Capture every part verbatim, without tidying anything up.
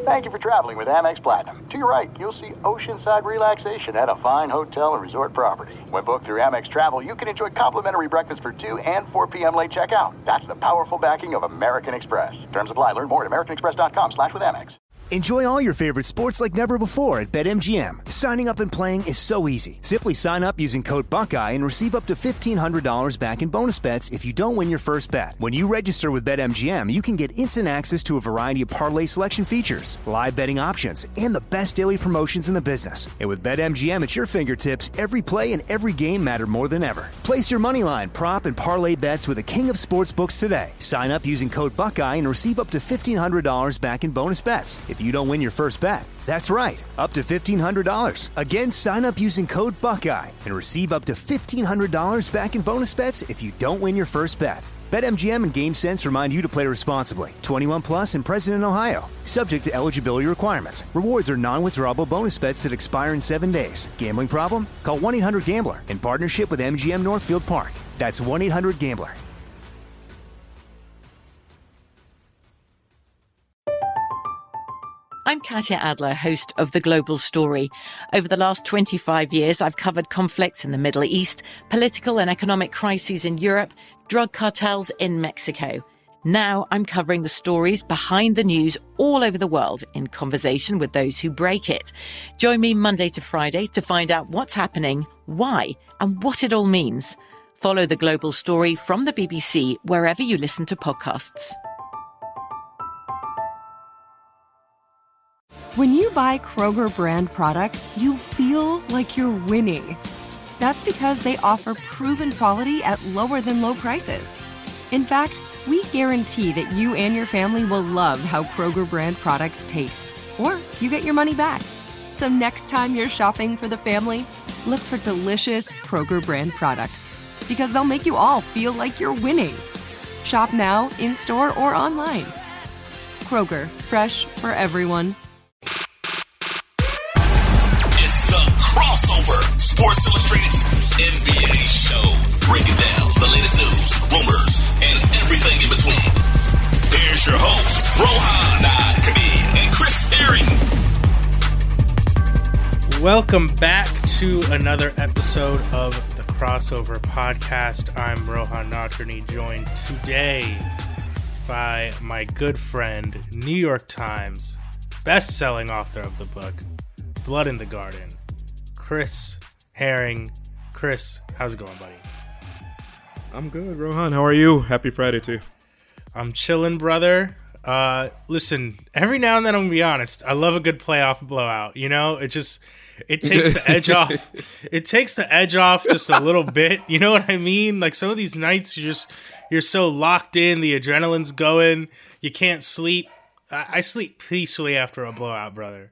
Thank you for traveling with Amex Platinum. To your right, you'll see oceanside relaxation at a fine hotel and resort property. When booked through Amex Travel, you can enjoy complimentary breakfast for two and four p.m. late checkout. That's the powerful backing of American Express. Terms apply. Learn more at americanexpress.com slash with Amex. Enjoy all your favorite sports like never before at BetMGM. Signing up and playing is so easy. Simply sign up using code Buckeye and receive up to fifteen hundred dollars back in bonus bets if you don't win your first bet. When you register with BetMGM, you can get instant access to a variety of parlay selection features, live betting options, and the best daily promotions in the business. And with BetMGM at your fingertips, every play and every game matter more than ever. Place your moneyline, prop, and parlay bets with the king of sportsbooks today. Sign up using code Buckeye and receive up to fifteen hundred dollars back in bonus bets if you don't win your first bet. That's right, up to fifteen hundred dollars. Again, sign up using code Buckeye and receive up to fifteen hundred dollars back in bonus bets if you don't win your first bet. BetMGM and GameSense remind you to play responsibly. twenty-one plus and present in Ohio. Subject to eligibility requirements. Rewards are non-withdrawable bonus bets that expire in seven days. Gambling problem? Call one eight hundred gambler in partnership with M G M Northfield Park. That's one eight hundred gambler. I'm Katya Adler, host of The Global Story. Over the last twenty-five years, I've covered conflicts in the Middle East, political and economic crises in Europe, drug cartels in Mexico. Now I'm covering the stories behind the news all over the world in conversation with those who break it. Join me Monday to Friday to find out what's happening, why, and what it all means. Follow The Global Story from the B B C wherever you listen to podcasts. When you buy Kroger brand products, you feel like you're winning. That's because they offer proven quality at lower than low prices. In fact, we guarantee that you and your family will love how Kroger brand products taste, or you get your money back. So next time you're shopping for the family, look for delicious Kroger brand products, because they'll make you all feel like you're winning. Shop now, in-store, or online. Kroger, fresh for everyone. Crossover, Sports Illustrated's N B A show, breaking down the latest news, rumors, and everything in between. Here's your host, Rohan Naad Kabi and Chris Herring. Welcome back to another episode of the Crossover Podcast. I'm Rohan Natrani, joined today by my good friend, New York Times best-selling author of the book, Blood in the Garden, Chris Herring. Chris, how's it going, buddy? I'm good, Rohan. How are you? Happy Friday to you. I'm chilling, brother. Uh, listen, every now and then, I'm going to be honest, I love a good playoff blowout. You know, it just, it takes the edge off. It takes the edge off just a little bit. You know what I mean? Like some of these nights, you're just, you're so locked in, the adrenaline's going, you can't sleep. I, I sleep peacefully after a blowout, brother.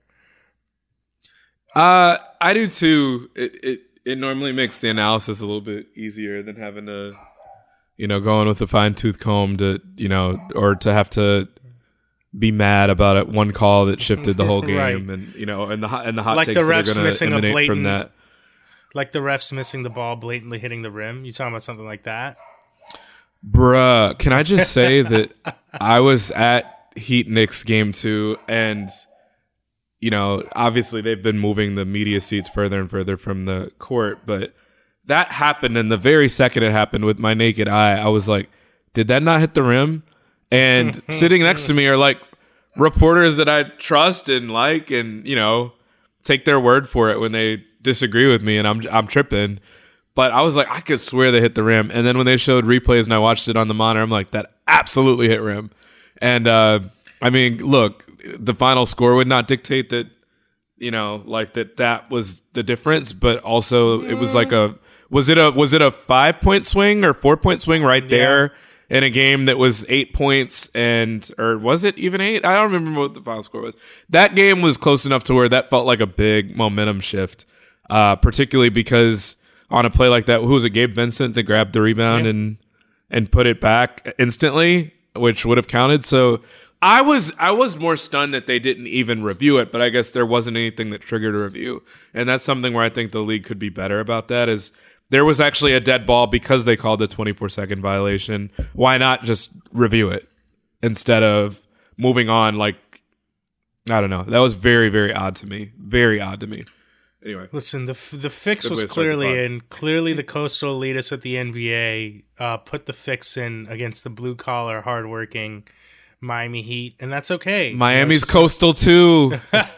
Uh, I do too. It, it it normally makes the analysis a little bit easier than having to, you know, going with a fine tooth comb to, you know, or to have to be mad about it one call that shifted the whole game, right. and you know, and the and the hot like takes the that are refs going to emanate blatant, from that. Like the refs missing the ball, blatantly hitting the rim. You talking about something like that? Bruh, can I just say that I was at Heat Knicks game two, and you know, obviously they've been moving the media seats further and further from the court, but that happened, and the very second it happened with my naked eye, I was like, did that not hit the rim? And sitting next to me are like reporters that I trust and like, and you know, take their word for it when they disagree with me, and I'm I'm tripping. But I was like, I could swear they hit the rim. And then when they showed replays and I watched it on the monitor, I'm like, that absolutely hit rim. And uh, I mean, look, the final score would not dictate that, you know, like that that was the difference, but also it was like a was it a was it a five point swing or four point swing right there yeah. in a game that was eight points and or was it even eight? I don't remember what the final score was. That game was close enough to where that felt like a big momentum shift, uh, particularly because on a play like that, who was it? Gabe Vincent that grabbed the rebound yeah. and and put it back instantly, which would have counted. So I was I was more stunned that they didn't even review it, but I guess there wasn't anything that triggered a review. And that's something where I think the league could be better about that, is there was actually a dead ball because they called the twenty-four second violation. Why not just review it instead of moving on like I don't know. That was very, very odd to me. Very odd to me. Anyway, listen, the the fix Good way was to start the clearly pod. in. Clearly, the coastal elitists at the N B A uh, put the fix in against the blue collar, hardworking Miami Heat, and that's okay. Miami's You know, coastal too.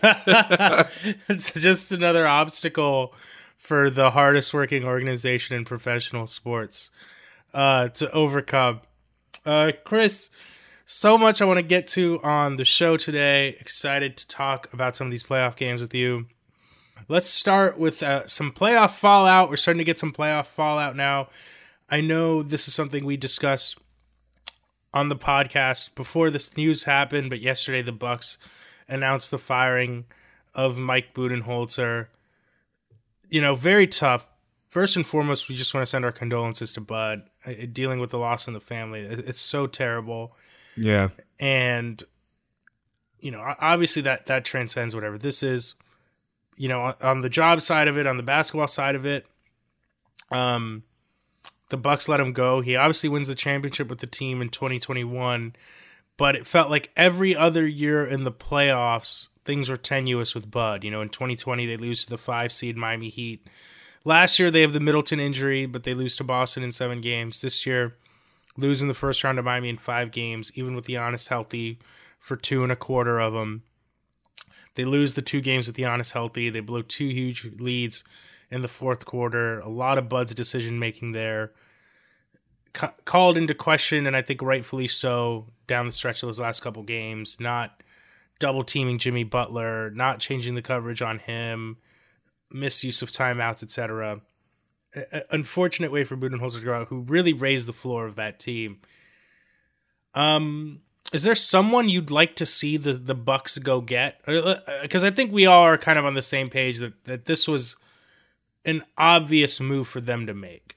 it's just another obstacle for the hardest working organization in professional sports uh, to overcome. Uh, Chris, so much I want to get to on the show today. Excited to talk about some of these playoff games with you. Let's start with uh, some playoff fallout. We're starting to get some playoff fallout now. I know this is something we discussed on the podcast before this news happened, but yesterday the Bucks announced the firing of Mike Budenholzer. You know, very tough. First and foremost, we just want to send our condolences to Bud. Uh, dealing with the loss in the family, it- it's so terrible. Yeah. And, you know, obviously that, that transcends whatever this is. You know, on, on the job side of it, on the basketball side of it, um, the Bucks let him go. He obviously wins the championship with the team in twenty twenty-one, but it felt like every other year in the playoffs, things were tenuous with Bud. You know, in twenty twenty, they lose to the five seed Miami Heat. Last year, they have the Middleton injury, but they lose to Boston in seven games. This year, losing the first round to Miami in five games, even with Giannis healthy for two and a quarter of them. They lose the two games with Giannis healthy. They blow two huge leads in the fourth quarter. A lot of Bud's decision-making there. Ca- called into question, and I think rightfully so, down the stretch of those last couple games. Not double-teaming Jimmy Butler, not changing the coverage on him, misuse of timeouts, et cetera. Unfortunate way for Budenholzer to go out, who really raised the floor of that team. Um... Is there someone you'd like to see the, the Bucks go get? Because I think we all are kind of on the same page that, that this was an obvious move for them to make.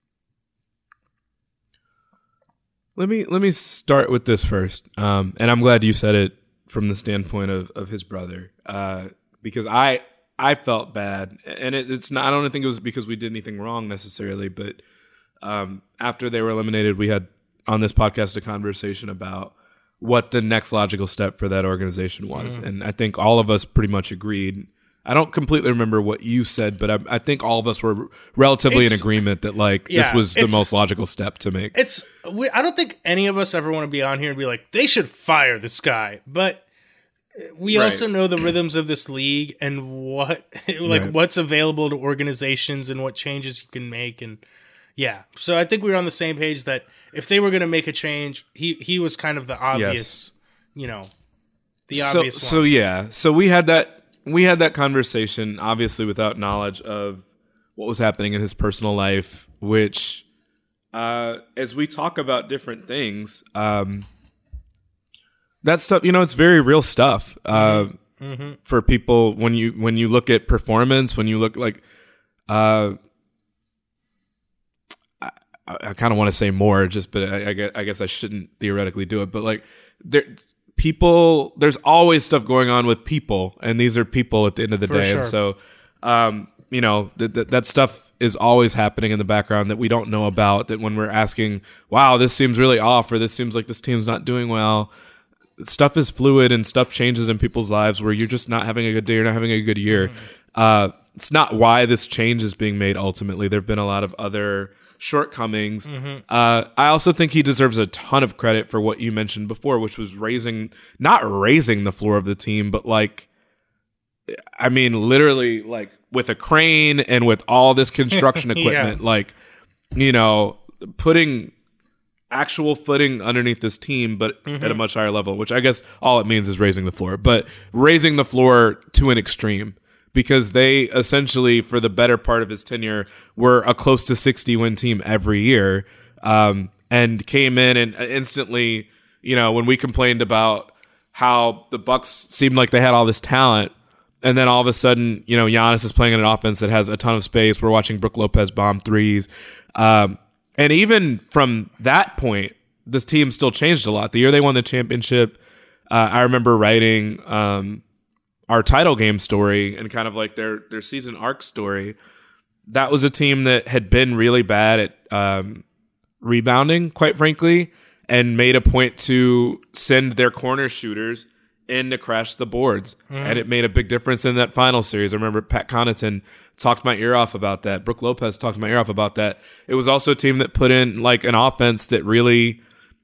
Let me let me start with this first, um, and I'm glad you said it from the standpoint of, of his brother, uh, because I I felt bad, and it, it's not. I don't think it was because we did anything wrong necessarily, but um, after they were eliminated, we had on this podcast a conversation about what the next logical step for that organization was. Mm. And I think all of us pretty much agreed. I don't completely remember what you said, but I, I think all of us were relatively it's, in agreement that like yeah, this was the most logical step to make. It's we, I don't think any of us ever want to be on here and be like, they should fire this guy. But we right. also know the rhythms of this league and what like right. what's available to organizations and what changes you can make. And yeah, so I think we were on the same page that if they were going to make a change, he, he was kind of the obvious, yes. you know, the so, obvious one. So yeah, so we had that we had that conversation, obviously without knowledge of what was happening in his personal life, which, uh, as we talk about different things, um, that stuff, you know, it's very real stuff uh, mm-hmm. for people when you when you look at performance, when you look like. Uh, I, I kind of want to say more, just but I, I, guess, I guess I shouldn't theoretically do it. But like, there, people, there's always stuff going on with people, and these are people at the end of the For day. sure. And so, um, you know, th- th- that stuff is always happening in the background that we don't know about. That when we're asking, "Wow, this seems really off," or "This seems like this team's not doing well." Stuff is fluid, and stuff changes in people's lives. Where you're just not having a good day, you're not having a good year. Mm-hmm. Uh, it's not why this change is being made. Ultimately, there've been a lot of other shortcomings. Mm-hmm. Uh, I also think he deserves a ton of credit for what you mentioned before, which was raising, not raising the floor of the team, but like, I mean, literally like with a crane and with all this construction equipment, yeah. like, you know, putting actual footing underneath this team, but mm-hmm. at a much higher level, which I guess all it means is raising the floor, but raising the floor to an extreme. Because they essentially, for the better part of his tenure, were a close to sixty win team every year, um, and came in and instantly, you know, when we complained about how the Bucks seemed like they had all this talent, and then all of a sudden, you know, Giannis is playing in an offense that has a ton of space. We're watching Brook Lopez bomb threes, um, and even from that point, this team still changed a lot. The year they won the championship, uh, I remember writing. Um, our title game story and kind of like their, their season arc story. That was a team that had been really bad at um, rebounding, quite frankly, and made a point to send their corner shooters in to crash the boards. Mm-hmm. And it made a big difference in that final series. I remember Pat Connaughton talked my ear off about that. Brooke Lopez talked my ear off about that. It was also a team that put in like an offense that really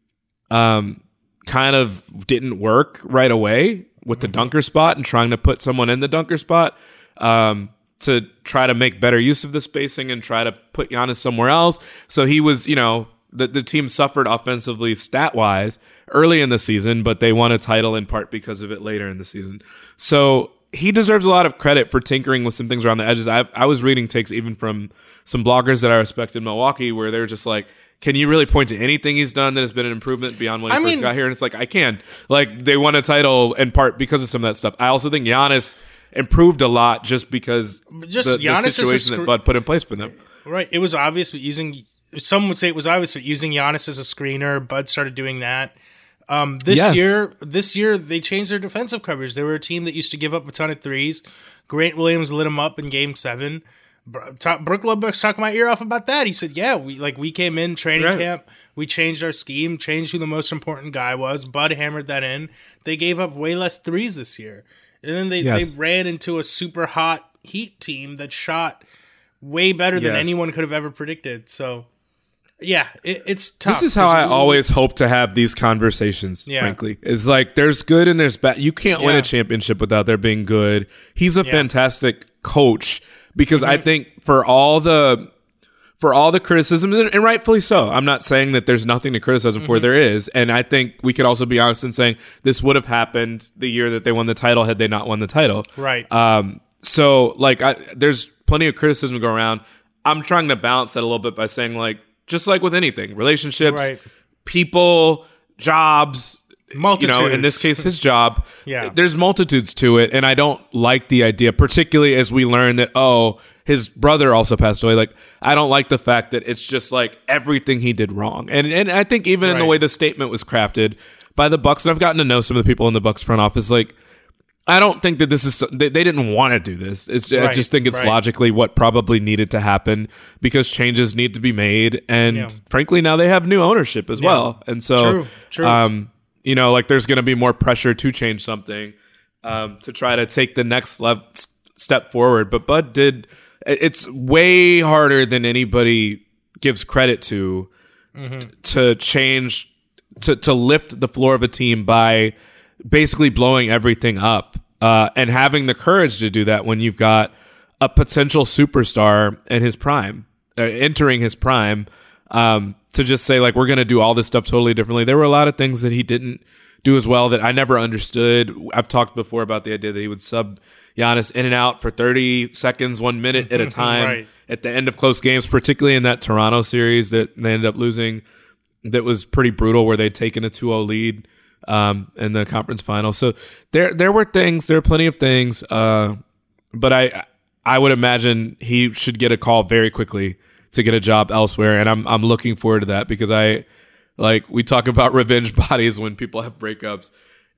um, kind of didn't work right away with the mm-hmm. dunker spot and trying to put someone in the dunker spot um, to try to make better use of the spacing and try to put Giannis somewhere else. So he was, you know, the, the team suffered offensively stat-wise early in the season, but they won a title in part because of it later in the season. So he deserves a lot of credit for tinkering with some things around the edges. I I was reading takes even from some bloggers that I respect in Milwaukee where they're just like, can you really point to anything he's done that has been an improvement beyond when he I first mean, got here? And it's like, I can. Like, they won a title in part because of some of that stuff. I also think Giannis improved a lot just because just the, Giannis the situation scr- that Bud put in place for them. Right. It was obvious, but using some would say it was obvious, but using Giannis as a screener, Bud started doing that. Um, this Yes. year, this year they changed their defensive coverage. They were a team that used to give up a ton of threes. Grant Williams lit them up in Game Seven. Bro- talk, Brooke Lopez talked my ear off about that. He said, "Yeah, we like we came in training Right. camp, we changed our scheme, changed who the most important guy was. Bud hammered that in. They gave up way less threes this year, and then they Yes. they ran into a super hot Heat team that shot way better than Yes. anyone could have ever predicted. So." Yeah, it, it's tough. This is how 'cause I we- always hope to have these conversations, Yeah. frankly. Is like there's good and there's bad. You can't win Yeah. a championship without there being good. He's a Yeah. fantastic coach because I Mhm. think for all the for all the criticisms, and, and rightfully so, I'm not saying that there's nothing to criticize him for. Mhm. There is. And I think we could also be honest in saying this would have happened the year that they won the title had they not won the title. Right. Um, so, like, I, there's plenty of criticism to go around. I'm trying to balance that a little bit by saying, like, just like with anything, relationships, Right. people, jobs, Multitudes. you know, in this case, his job. Yeah. There's multitudes to it. And I don't like the idea, particularly as we learn that, oh, his brother also passed away. Like, I don't like the fact that it's just like everything he did wrong. And and I think even in the Right. way the statement was crafted by the Bucks, and I've gotten to know some of the people in the Bucks front office, like, I don't think that this is they, they didn't want to do this. It's, I Right, just think it's right. logically what probably needed to happen because changes need to be made, and Yeah. frankly, now they have new ownership as Yeah. well, and so True, true. um, you know, like there's going to be more pressure to change something um, to try to take the next lev- s- step forward. But Bud did. it- It's way harder than anybody gives credit to Mm-hmm. t- to change to to lift the floor of a team by basically blowing everything up uh, and having the courage to do that when you've got a potential superstar in his prime, uh, entering his prime, um, to just say, like, we're going to do all this stuff totally differently. There were a lot of things that he didn't do as well that I never understood. I've talked before about the idea that he would sub Giannis in and out for thirty seconds, one minute at a time Right. at the end of close games, particularly in that Toronto series that they ended up losing. That was pretty brutal, where they'd taken a two oh lead um, in the conference final. So there, there were things. There are plenty of things, uh, but I, I would imagine he should get a call very quickly to get a job elsewhere, and I'm, I'm looking forward to that because I, like, we talk about revenge bodies when people have breakups.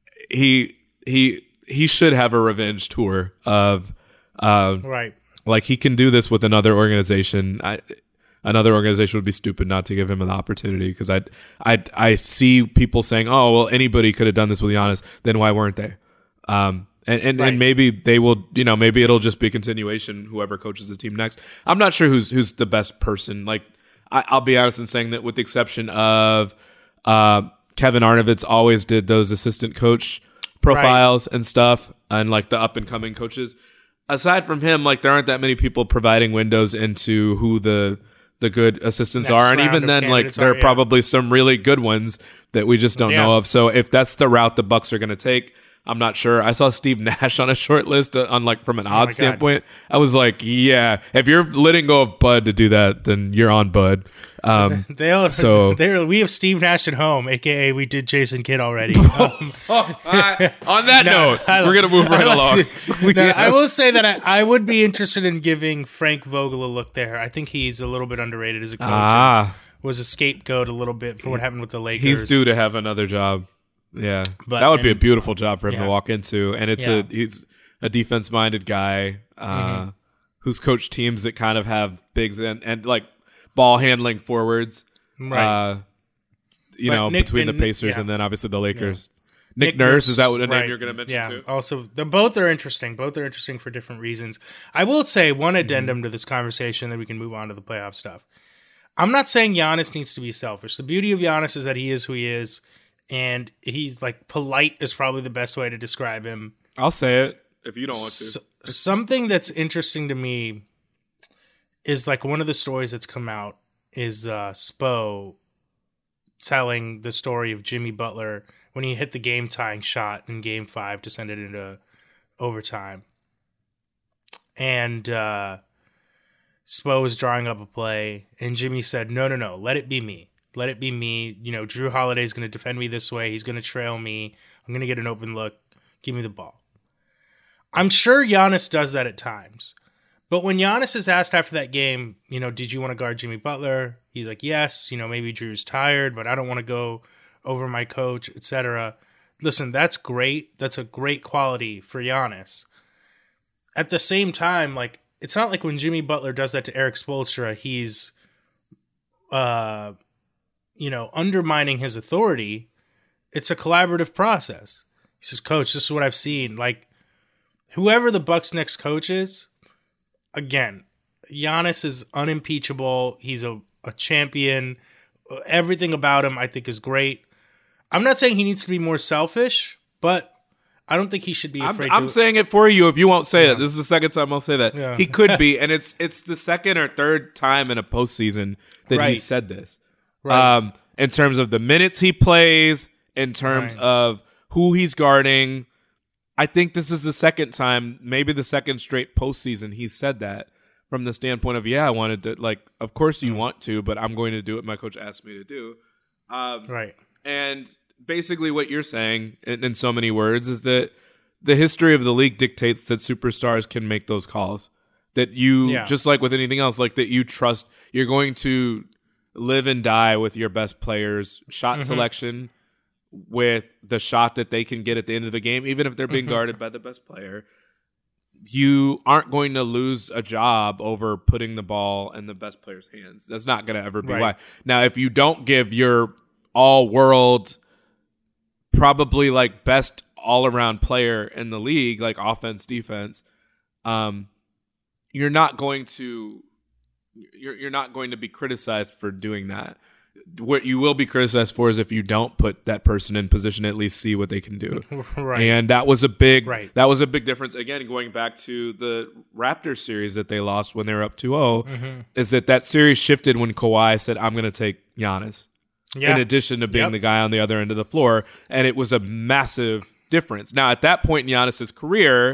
He, he, he should have a revenge tour of, uh, Right. like he can do this with another organization. I, another organization would be stupid not to give him an opportunity because I, I, I see people saying, "Oh, well, anybody could have done this with Giannis. Then why weren't they?" Um, and and, Right. and maybe they will. You know, maybe it'll just be a continuation. Whoever coaches the team next, I'm not sure who's who's the best person. Like, I, I'll be honest in saying that, with the exception of uh, Kevin Arnovitz, always did those assistant coach profiles and stuff, and like the up and coming coaches. Aside from him, like, there aren't that many people providing windows into who the the good assistants Next are, and round even of then, like, candidates there are, are yeah. probably some really good ones that we just don't Yeah. know of. So if that's the route the Bucks are going to take, I'm not sure. I saw Steve Nash on a short list uh, on like from an Oh my odds God. standpoint. I was like, yeah, if you're letting go of Bud to do that, then you're on Bud. Um, They all, So- they we have Steve Nash at home, aka we did Jason Kidd already. Um, I- on that No, note, I- we're gonna move right I along. like- No, I will say that I, I would be interested in giving Frank Vogel a look there. I think he's a little bit underrated as a coach. Ah, Was a scapegoat a little bit for what happened with the Lakers. he's due to have another job. Yeah, But- that would be a and- beautiful job for him to yeah. walk into. And it's Yeah. a he's a defense minded guy uh, Mm-hmm. who's coached teams that kind of have bigs and, and like ball handling forwards. Right. Uh, you But know, Nick- between the and- Pacers yeah. and then obviously the Lakers. Nick, Nick Nurse, Nurse, is that what the right. name you're going to mention yeah. too? Also, the, both are interesting. Both are interesting for different reasons. I will say one addendum mm-hmm. to this conversation, then we can move on to the playoff stuff. I'm not saying Giannis needs to be selfish. The beauty of Giannis is that he is who he is, and he's like polite is probably the best way to describe him. I'll say it if you don't want to. S- something that's interesting to me is like one of the stories that's come out is uh, Spo telling the story of Jimmy Butler when he hit the game-tying shot in Game Five to send it into overtime, and uh, Spo was drawing up a play, and Jimmy said, "No, no, no, let it be me. Let it be me. You know, Drew Holiday's going to defend me this way. He's going to trail me. I'm going to get an open look. Give me the ball." I'm sure Giannis does that at times. But when Giannis is asked after that game, you know, did you want to guard Jimmy Butler? He's like, yes. You know, maybe Drew's tired, but I don't want to go over my coach, et cetera. Listen, that's great. That's a great quality for Giannis. At the same time, like, it's not like when Jimmy Butler does that to Eric Spoelstra, he's, uh, you know, undermining his authority. It's a collaborative process. He says, "Coach, this is what I've seen." Like, whoever the Bucks' next coach is, again, Giannis is unimpeachable. He's a, a champion. Everything about him, I think, is great. I'm not saying he needs to be more selfish, but I don't think he should be afraid I'm, I'm to... saying it for you if you won't say yeah. it. This is the second time I'll say that. Yeah. He could be, and it's it's the second or third time in a postseason that right. he said this. Right. Um, in terms of the minutes he plays, in terms right. of who he's guarding, I think this is the second time, maybe the second straight postseason he's said that from the standpoint of, yeah, I wanted to, like, of course you want to, but I'm going to do what my coach asked me to do. Um, right. And basically what you're saying in, in so many words is that the history of the league dictates that superstars can make those calls. That you, yeah. just like with anything else, like that you trust, you're going to live and die with your best players' shot mm-hmm. selection, with the shot that they can get at the end of the game, even if they're being mm-hmm. guarded by the best player. You aren't going to lose a job over putting the ball in the best player's hands. That's not going to ever be right. why. Now, if you don't give your all-world, probably like best all-around player in the league, like offense, defense, um, you're not going to you're you're not going to be criticized for doing that. What you will be criticized for is if you don't put that person in position to at least see what they can do. Right. And that was a big right. that was a big difference. Again, going back to the Raptors series that they lost when they were up two oh, mm-hmm. is that that series shifted when Kawhi said, "I'm going to take Giannis." Yeah. In addition to being yep. the guy on the other end of the floor. And it was a massive difference. Now, at that point in Giannis's career,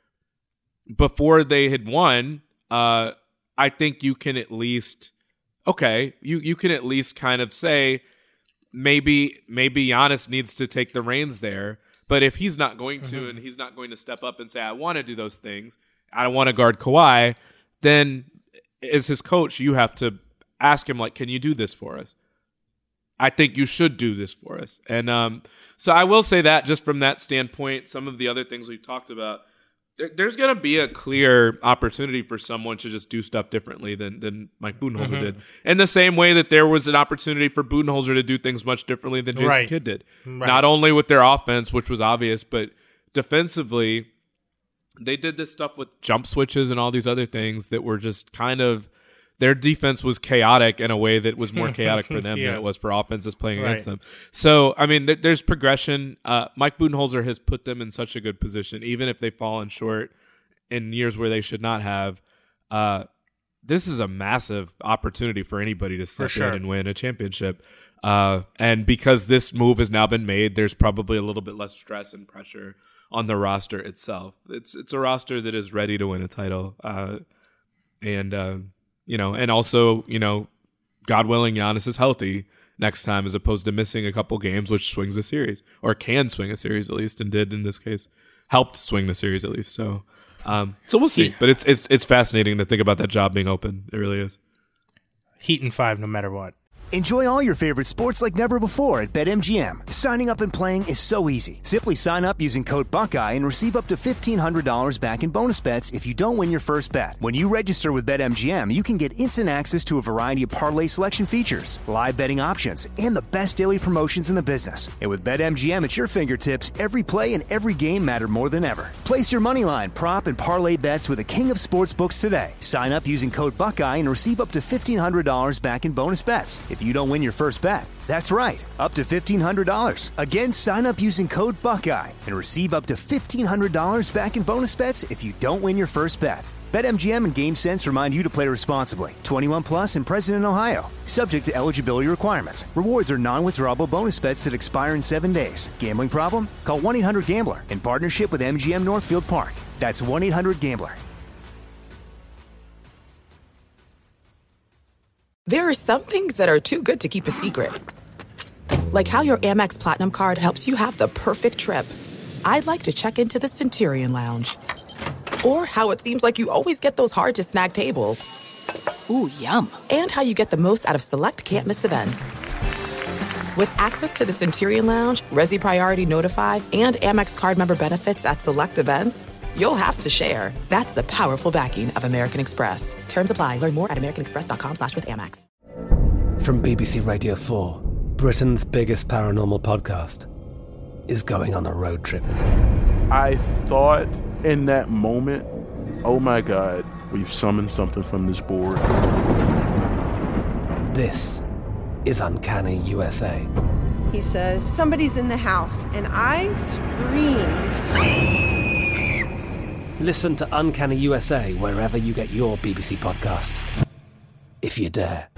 before they had won, uh, I think you can at least okay, you, you can at least kind of say maybe maybe Giannis needs to take the reins there. But if he's not going to mm-hmm. and he's not going to step up and say, I want to do those things, I don't want to guard Kawhi, then as his coach, you have to ask him, like, can you do this for us? I think you should do this for us. And um, so I will say that just from that standpoint, some of the other things we talked about, there, there's going to be a clear opportunity for someone to just do stuff differently than, than Mike Budenholzer mm-hmm. did. In the same way that there was an opportunity for Budenholzer to do things much differently than Jason right. Kidd did. Right. Not only with their offense, which was obvious, but defensively, they did this stuff with jump switches and all these other things that were just kind of, their defense was chaotic in a way that was more chaotic for them yeah. than it was for offenses playing right. against them. So, I mean, th- there's progression. Uh, Mike Budenholzer has put them in such a good position, even if they've fallen short in years where they should not have. Uh, this is a massive opportunity for anybody to step sure. in and win a championship. Uh, and because this move has now been made, there's probably a little bit less stress and pressure on the roster itself. It's it's a roster that is ready to win a title. Uh, and, uh, you know, and also, you know, God willing, Giannis is healthy next time as opposed to missing a couple games, which swings a series or can swing a series at least, and did in this case, helped swing the series at least. So, um, so we'll see. But it's it's it's fascinating to think about that job being open. It really is. Heat in five, no matter what. Enjoy all your favorite sports like never before at BetMGM. Signing up and playing is so easy. Simply sign up using code Buckeye and receive up to fifteen hundred dollars back in bonus bets if you don't win your first bet. When you register with BetMGM, you can get instant access to a variety of parlay selection features, live betting options, and the best daily promotions in the business. And with BetMGM at your fingertips, every play and every game matter more than ever. Place your moneyline, prop, and parlay bets with the king of sportsbooks today. Sign up using code Buckeye and receive up to fifteen hundred dollars back in bonus bets if you don't win your first bet. That's right, up to fifteen hundred dollars. Again, sign up using code Buckeye and receive up to fifteen hundred dollars back in bonus bets if you don't win your first bet. BetMGM and GameSense remind you to play responsibly. twenty-one plus and present in Ohio. Subject to eligibility requirements. Rewards are non-withdrawable bonus bets that expire in seven days. Gambling problem? Call one eight hundred gambler in partnership with M G M Northfield Park. That's one eight hundred gambler. There are some things that are too good to keep a secret. Like how your Amex Platinum card helps you have the perfect trip. I'd like to check into the Centurion Lounge. Or how it seems like you always get those hard-to-snag tables. Ooh, yum. And how you get the most out of select can't-miss events. With access to the Centurion Lounge, Resi Priority Notified, and Amex card member benefits at select events, you'll have to share. That's the powerful backing of American Express. Terms apply. Learn more at americanexpress.com slash with Amex. From B B C Radio four, Britain's biggest paranormal podcast is going on a road trip. I thought in that moment, oh my God, we've summoned something from this board. This is Uncanny U S A. He says, somebody's in the house, and I screamed. Listen to Uncanny U S A wherever you get your B B C podcasts, if you dare.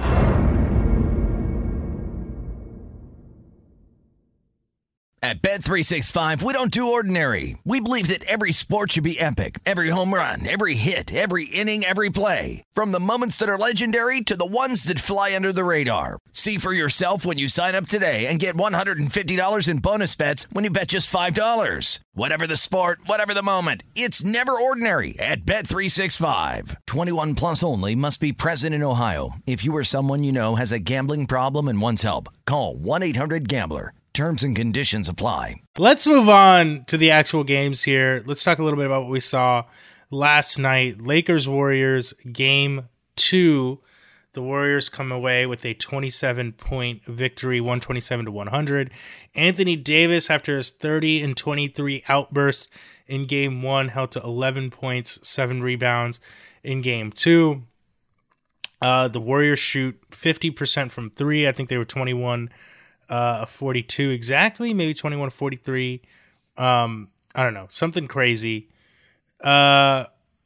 At Bet three sixty-five, we don't do ordinary. We believe that every sport should be epic. Every home run, every hit, every inning, every play. From the moments that are legendary to the ones that fly under the radar. See for yourself when you sign up today and get one hundred fifty dollars in bonus bets when you bet just five dollars. Whatever the sport, whatever the moment, it's never ordinary at Bet three sixty-five. twenty-one plus only. Must be present in Ohio. If you or someone you know has a gambling problem and wants help, call one eight hundred gambler. Terms and conditions apply. Let's move on to the actual games here. Let's talk a little bit about what we saw last night. Lakers-Warriors game two. The Warriors come away with a twenty-seven point victory, one twenty-seven to one hundred. Anthony Davis, after his thirty and twenty-three outburst in game one, held to eleven points, seven rebounds in game two. Uh, the Warriors shoot fifty percent from three. I think they were twenty-one Uh, forty-two exactly, maybe twenty-one forty-three. Um, I don't know, something crazy. Uh,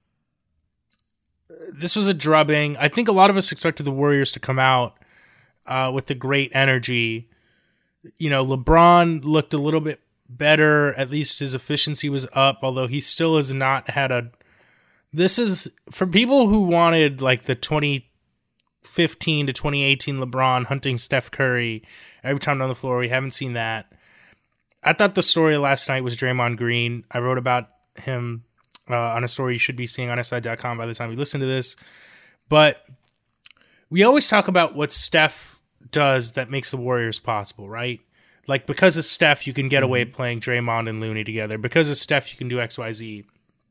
this was a drubbing. I think a lot of us expected the Warriors to come out uh, with the great energy. You know, LeBron looked a little bit better. At least his efficiency was up, although he still has not had a... This is, for people who wanted like the twenty fifteen to twenty eighteen LeBron hunting Steph Curry every time on the floor. We haven't seen that. I thought the story last night was Draymond Green. I wrote about him uh, on a story you should be seeing on S I dot com by the time you listen to this. But we always talk about what Steph does that makes the Warriors possible, right? Like, because of Steph, you can get away playing Draymond and Looney together. Because of Steph, you can do X, Y, Z.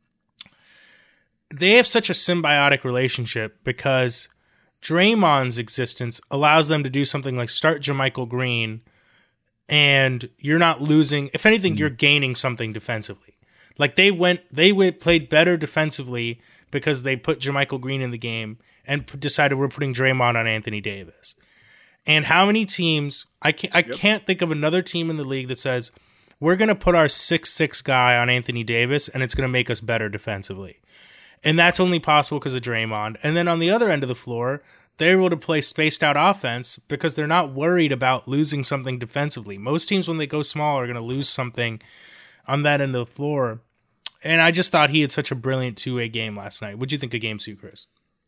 They have such a symbiotic relationship because Draymond's existence allows them to do something like start JaMychal Green, and you're not losing. If anything, mm. you're gaining something defensively. Like they went, they went, played better defensively because they put JaMychal Green in the game and p- decided we're putting Draymond on Anthony Davis. And how many teams? I can't, I yep. can't think of another team in the league that says we're going to put our six six guy on Anthony Davis and it's going to make us better defensively. And that's only possible because of Draymond. And then on the other end of the floor, they're able to play spaced out offense because they're not worried about losing something defensively. Most teams, when they go small, are going to lose something on that end of the floor. And I just thought he had such a brilliant two-way game last night. What'd you think of game two, Chris?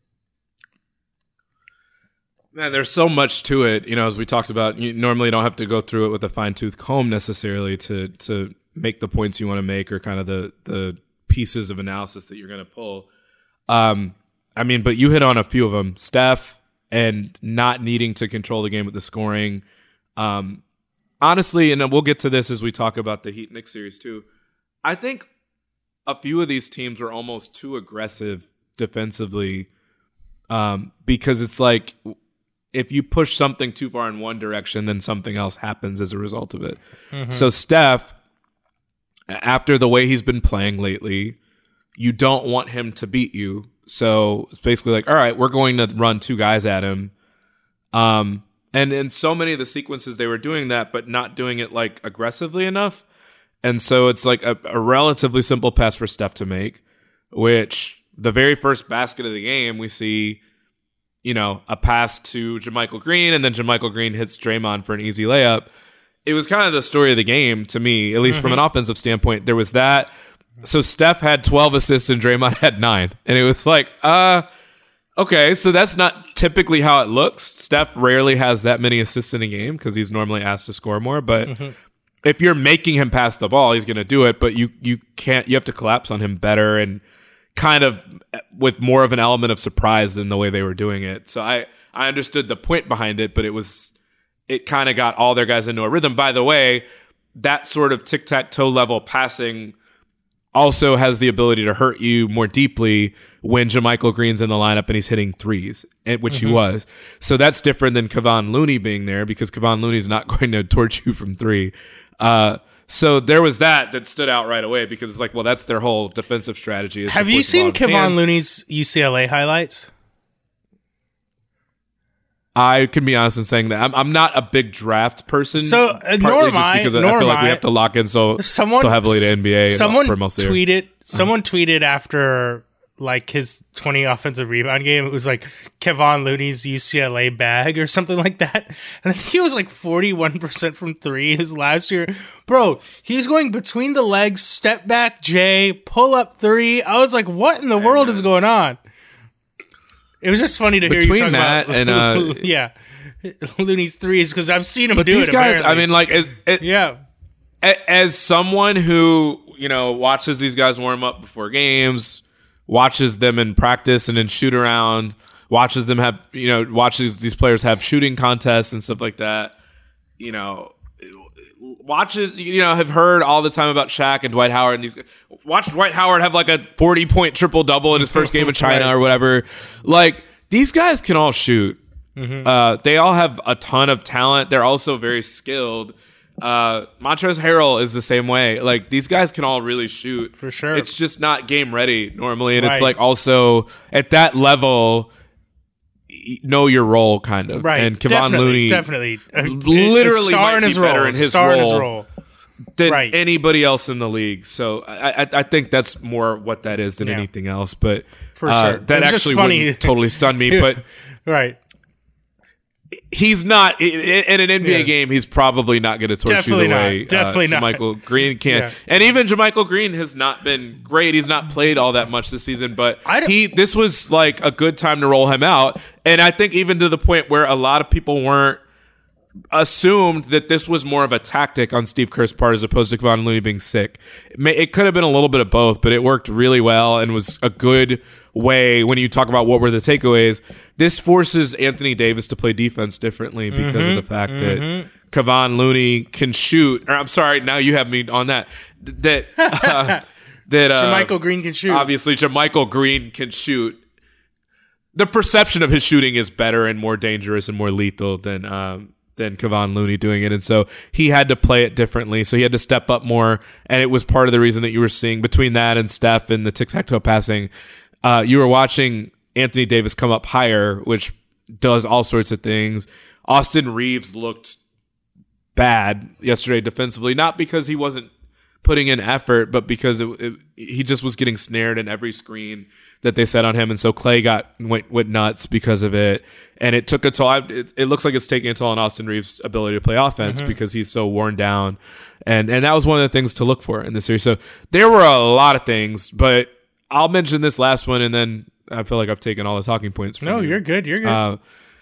Man, there's so much to it. You know, as we talked about, you normally don't have to go through it with a fine-tooth comb necessarily to to make the points you want to make or kind of the the pieces of analysis that you're going to pull. Um, I mean, but you hit on a few of them. Steph, and not needing to control the game with the scoring. Um, honestly, and we'll get to this as we talk about the Heat Knicks series too, I think a few of these teams were almost too aggressive defensively, um, because it's like if you push something too far in one direction, then something else happens as a result of it. Mm-hmm. So Steph, after the way he's been playing lately, you don't want him to beat you. So it's basically like, all right, we're going to run two guys at him. Um, and in so many of the sequences, they were doing that, but not doing it like aggressively enough. And so it's like a, a relatively simple pass for Steph to make, which the very first basket of the game, we see, you know, a pass to JaMychal Green, and then JaMychal Green hits Draymond for an easy layup. It was kind of the story of the game to me, at least mm-hmm. from an offensive standpoint. There was that. So Steph had twelve assists and Draymond had nine. And it was like, uh, okay, so that's not typically how it looks. Steph rarely has that many assists in a game because he's normally asked to score more. But mm-hmm. if you're making him pass the ball, he's going to do it. But you you can't. You have to collapse on him better and kind of with more of an element of surprise than the way they were doing it. So I, I understood the point behind it, but it was it kind of got all their guys into a rhythm. By the way, that sort of tic-tac-toe level passing also has the ability to hurt you more deeply when JaMychal Green's in the lineup and he's hitting threes, which mm-hmm. he was. So that's different than Kevon Looney being there because Kevon Looney's not going to torch you from three. Uh, so there was that that stood out right away because it's like, well, that's their whole defensive strategy. Is Have you seen Kevon Looney's U C L A highlights? I can be honest in saying that I'm, I'm not a big draft person. So uh, nor am I. Because nor I feel like I. we have to lock in so someone, so heavily to N B A. Someone for most tweeted. Year. Someone tweeted after like his twenty offensive rebound game. It was like Kevon Looney's U C L A bag or something like that. And I think he was like forty-one percent from three his last year. Bro, he's going between the legs, step back, J, pull up three. I was like, what in the hey, world man. is going on? It was just funny to hear Between you talk that about and uh, yeah, Looney's threes because I've seen him but do these it. guys, apparently. I mean, like, as, as, yeah, as someone who you know watches these guys warm up before games, watches them in practice and in shoot around, watches them have you know watches these players have shooting contests and stuff like that. You know, watches you know have heard all the time about Shaq and Dwight Howard and these. Watch Dwight Howard have like a forty point triple double in his first game in China right. or whatever. Like these guys can all shoot. Mm-hmm. Uh, they all have a ton of talent. They're also very skilled. Uh, Montrezl Harrell is the same way. Like these guys can all really shoot for sure. It's just not game ready normally, and right. it's like also at that level. Know your role, kind of. Right. And Kevon Looney definitely, literally star might in his be better role. in his star role, in his role than right. anybody else in the league. So I, I, I think that's more what that is than yeah. anything else. But for uh, sure, that actually wouldn't totally stun me. But right. He's not in an N B A yeah. game. He's probably not going to torch Definitely you the not. way Definitely uh, not. JaMychal Green can. Yeah. And even JaMychal Green has not been great. He's not played all that much this season. But he, this was like a good time to roll him out. And I think even to the point where a lot of people weren't assumed that this was more of a tactic on Steve Kerr's part as opposed to Kevon Looney being sick. It, may, it could have been a little bit of both, but it worked really well and was a good way when you talk about what were the takeaways. This forces Anthony Davis to play defense differently because mm-hmm, of the fact mm-hmm. that Kevon Looney can shoot. Or I'm sorry, now you have me on that. That uh, that uh, JaMychal Green can shoot. Obviously, JaMychal Green can shoot. The perception of his shooting is better and more dangerous and more lethal than um, than Kevon Looney doing it, and so he had to play it differently. So he had to step up more, and it was part of the reason that you were seeing between that and Steph and the tic-tac-toe passing. Uh, you were watching Anthony Davis come up higher, which does all sorts of things. Austin Reeves looked bad yesterday defensively, not because he wasn't putting in effort, but because it, it, he just was getting snared in every screen that they set on him, and so Clay got went, went nuts because of it, and it took a toll. It, it looks like it's taking a toll on Austin Reeves' ability to play offense mm-hmm. because he's so worn down, and and that was one of the things to look for in this series. So there were a lot of things, but I'll mention this last one, and then I feel like I've taken all the talking points. From no, you. you're good. You're good. Uh,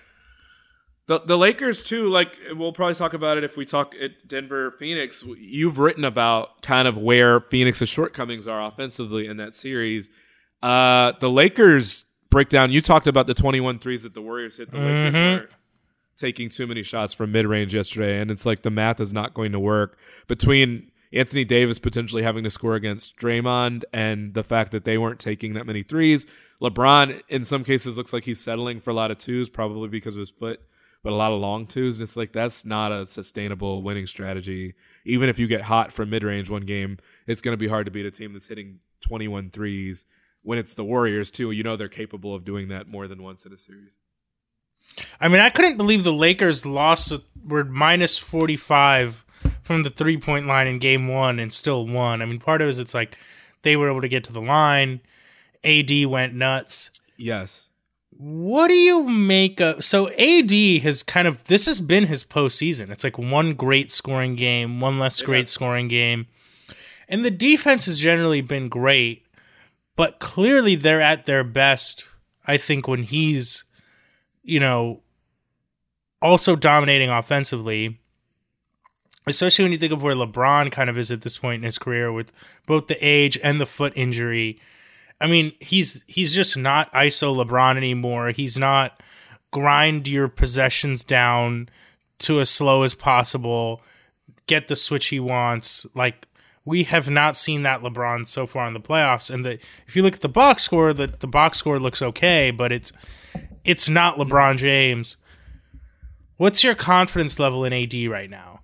the the Lakers too. Like we'll probably talk about it if we talk at Denver, Phoenix. You've written about kind of where Phoenix's shortcomings are offensively in that series. Uh, the Lakers breakdown. You talked about the twenty-one threes that the Warriors hit. The Lakers Mhm. were taking too many shots from mid-range yesterday, and it's like the math is not going to work between Anthony Davis potentially having to score against Draymond and the fact that they weren't taking that many threes. LeBron, in some cases, looks like he's settling for a lot of twos, probably because of his foot, but a lot of long twos. It's like that's not a sustainable winning strategy. Even if you get hot from mid-range one game, it's going to be hard to beat a team that's hitting twenty-one threes. When it's the Warriors, too, you know they're capable of doing that more than once in a series. I mean, I couldn't believe the Lakers lost, were minus forty-five from the three-point line in game one and still won. I mean, part of it is it's like they were able to get to the line. A D went nuts. Yes. What do you make of... So A D has kind of... This has been his postseason. It's like one great scoring game, one less great scoring game. And the defense has generally been great. But clearly they're at their best, I think, when he's, you know, also dominating offensively. Especially when you think of where LeBron kind of is at this point in his career with both the age and the foot injury. I mean, he's he's just not I S O LeBron anymore. He's not grind your possessions down to as slow as possible, get the switch he wants, like... We have not seen that LeBron so far in the playoffs, and the, if you look at the box score, the, the box score looks okay, but it's it's not LeBron James. What's your confidence level in A D right now?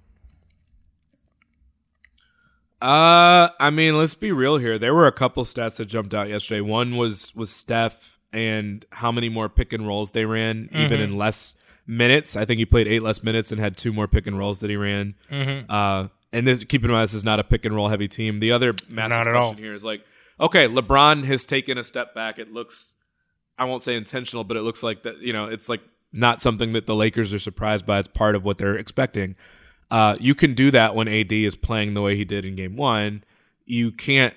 Uh, I mean, let's be real here. There were a couple stats that jumped out yesterday. One was was Steph and how many more pick and rolls they ran, mm-hmm. even in less minutes. I think he played eight less minutes and had two more pick and rolls that he ran. Mm-hmm. Uh. And this, keep in mind, this is not a pick and roll heavy team. The other massive Not at question all. here is like, okay, LeBron has taken a step back. It looks, I won't say intentional, but it looks like that. You know, it's like not something that the Lakers are surprised by. It's part of what they're expecting. Uh, you can do that when A D is playing the way he did in Game One. You can't,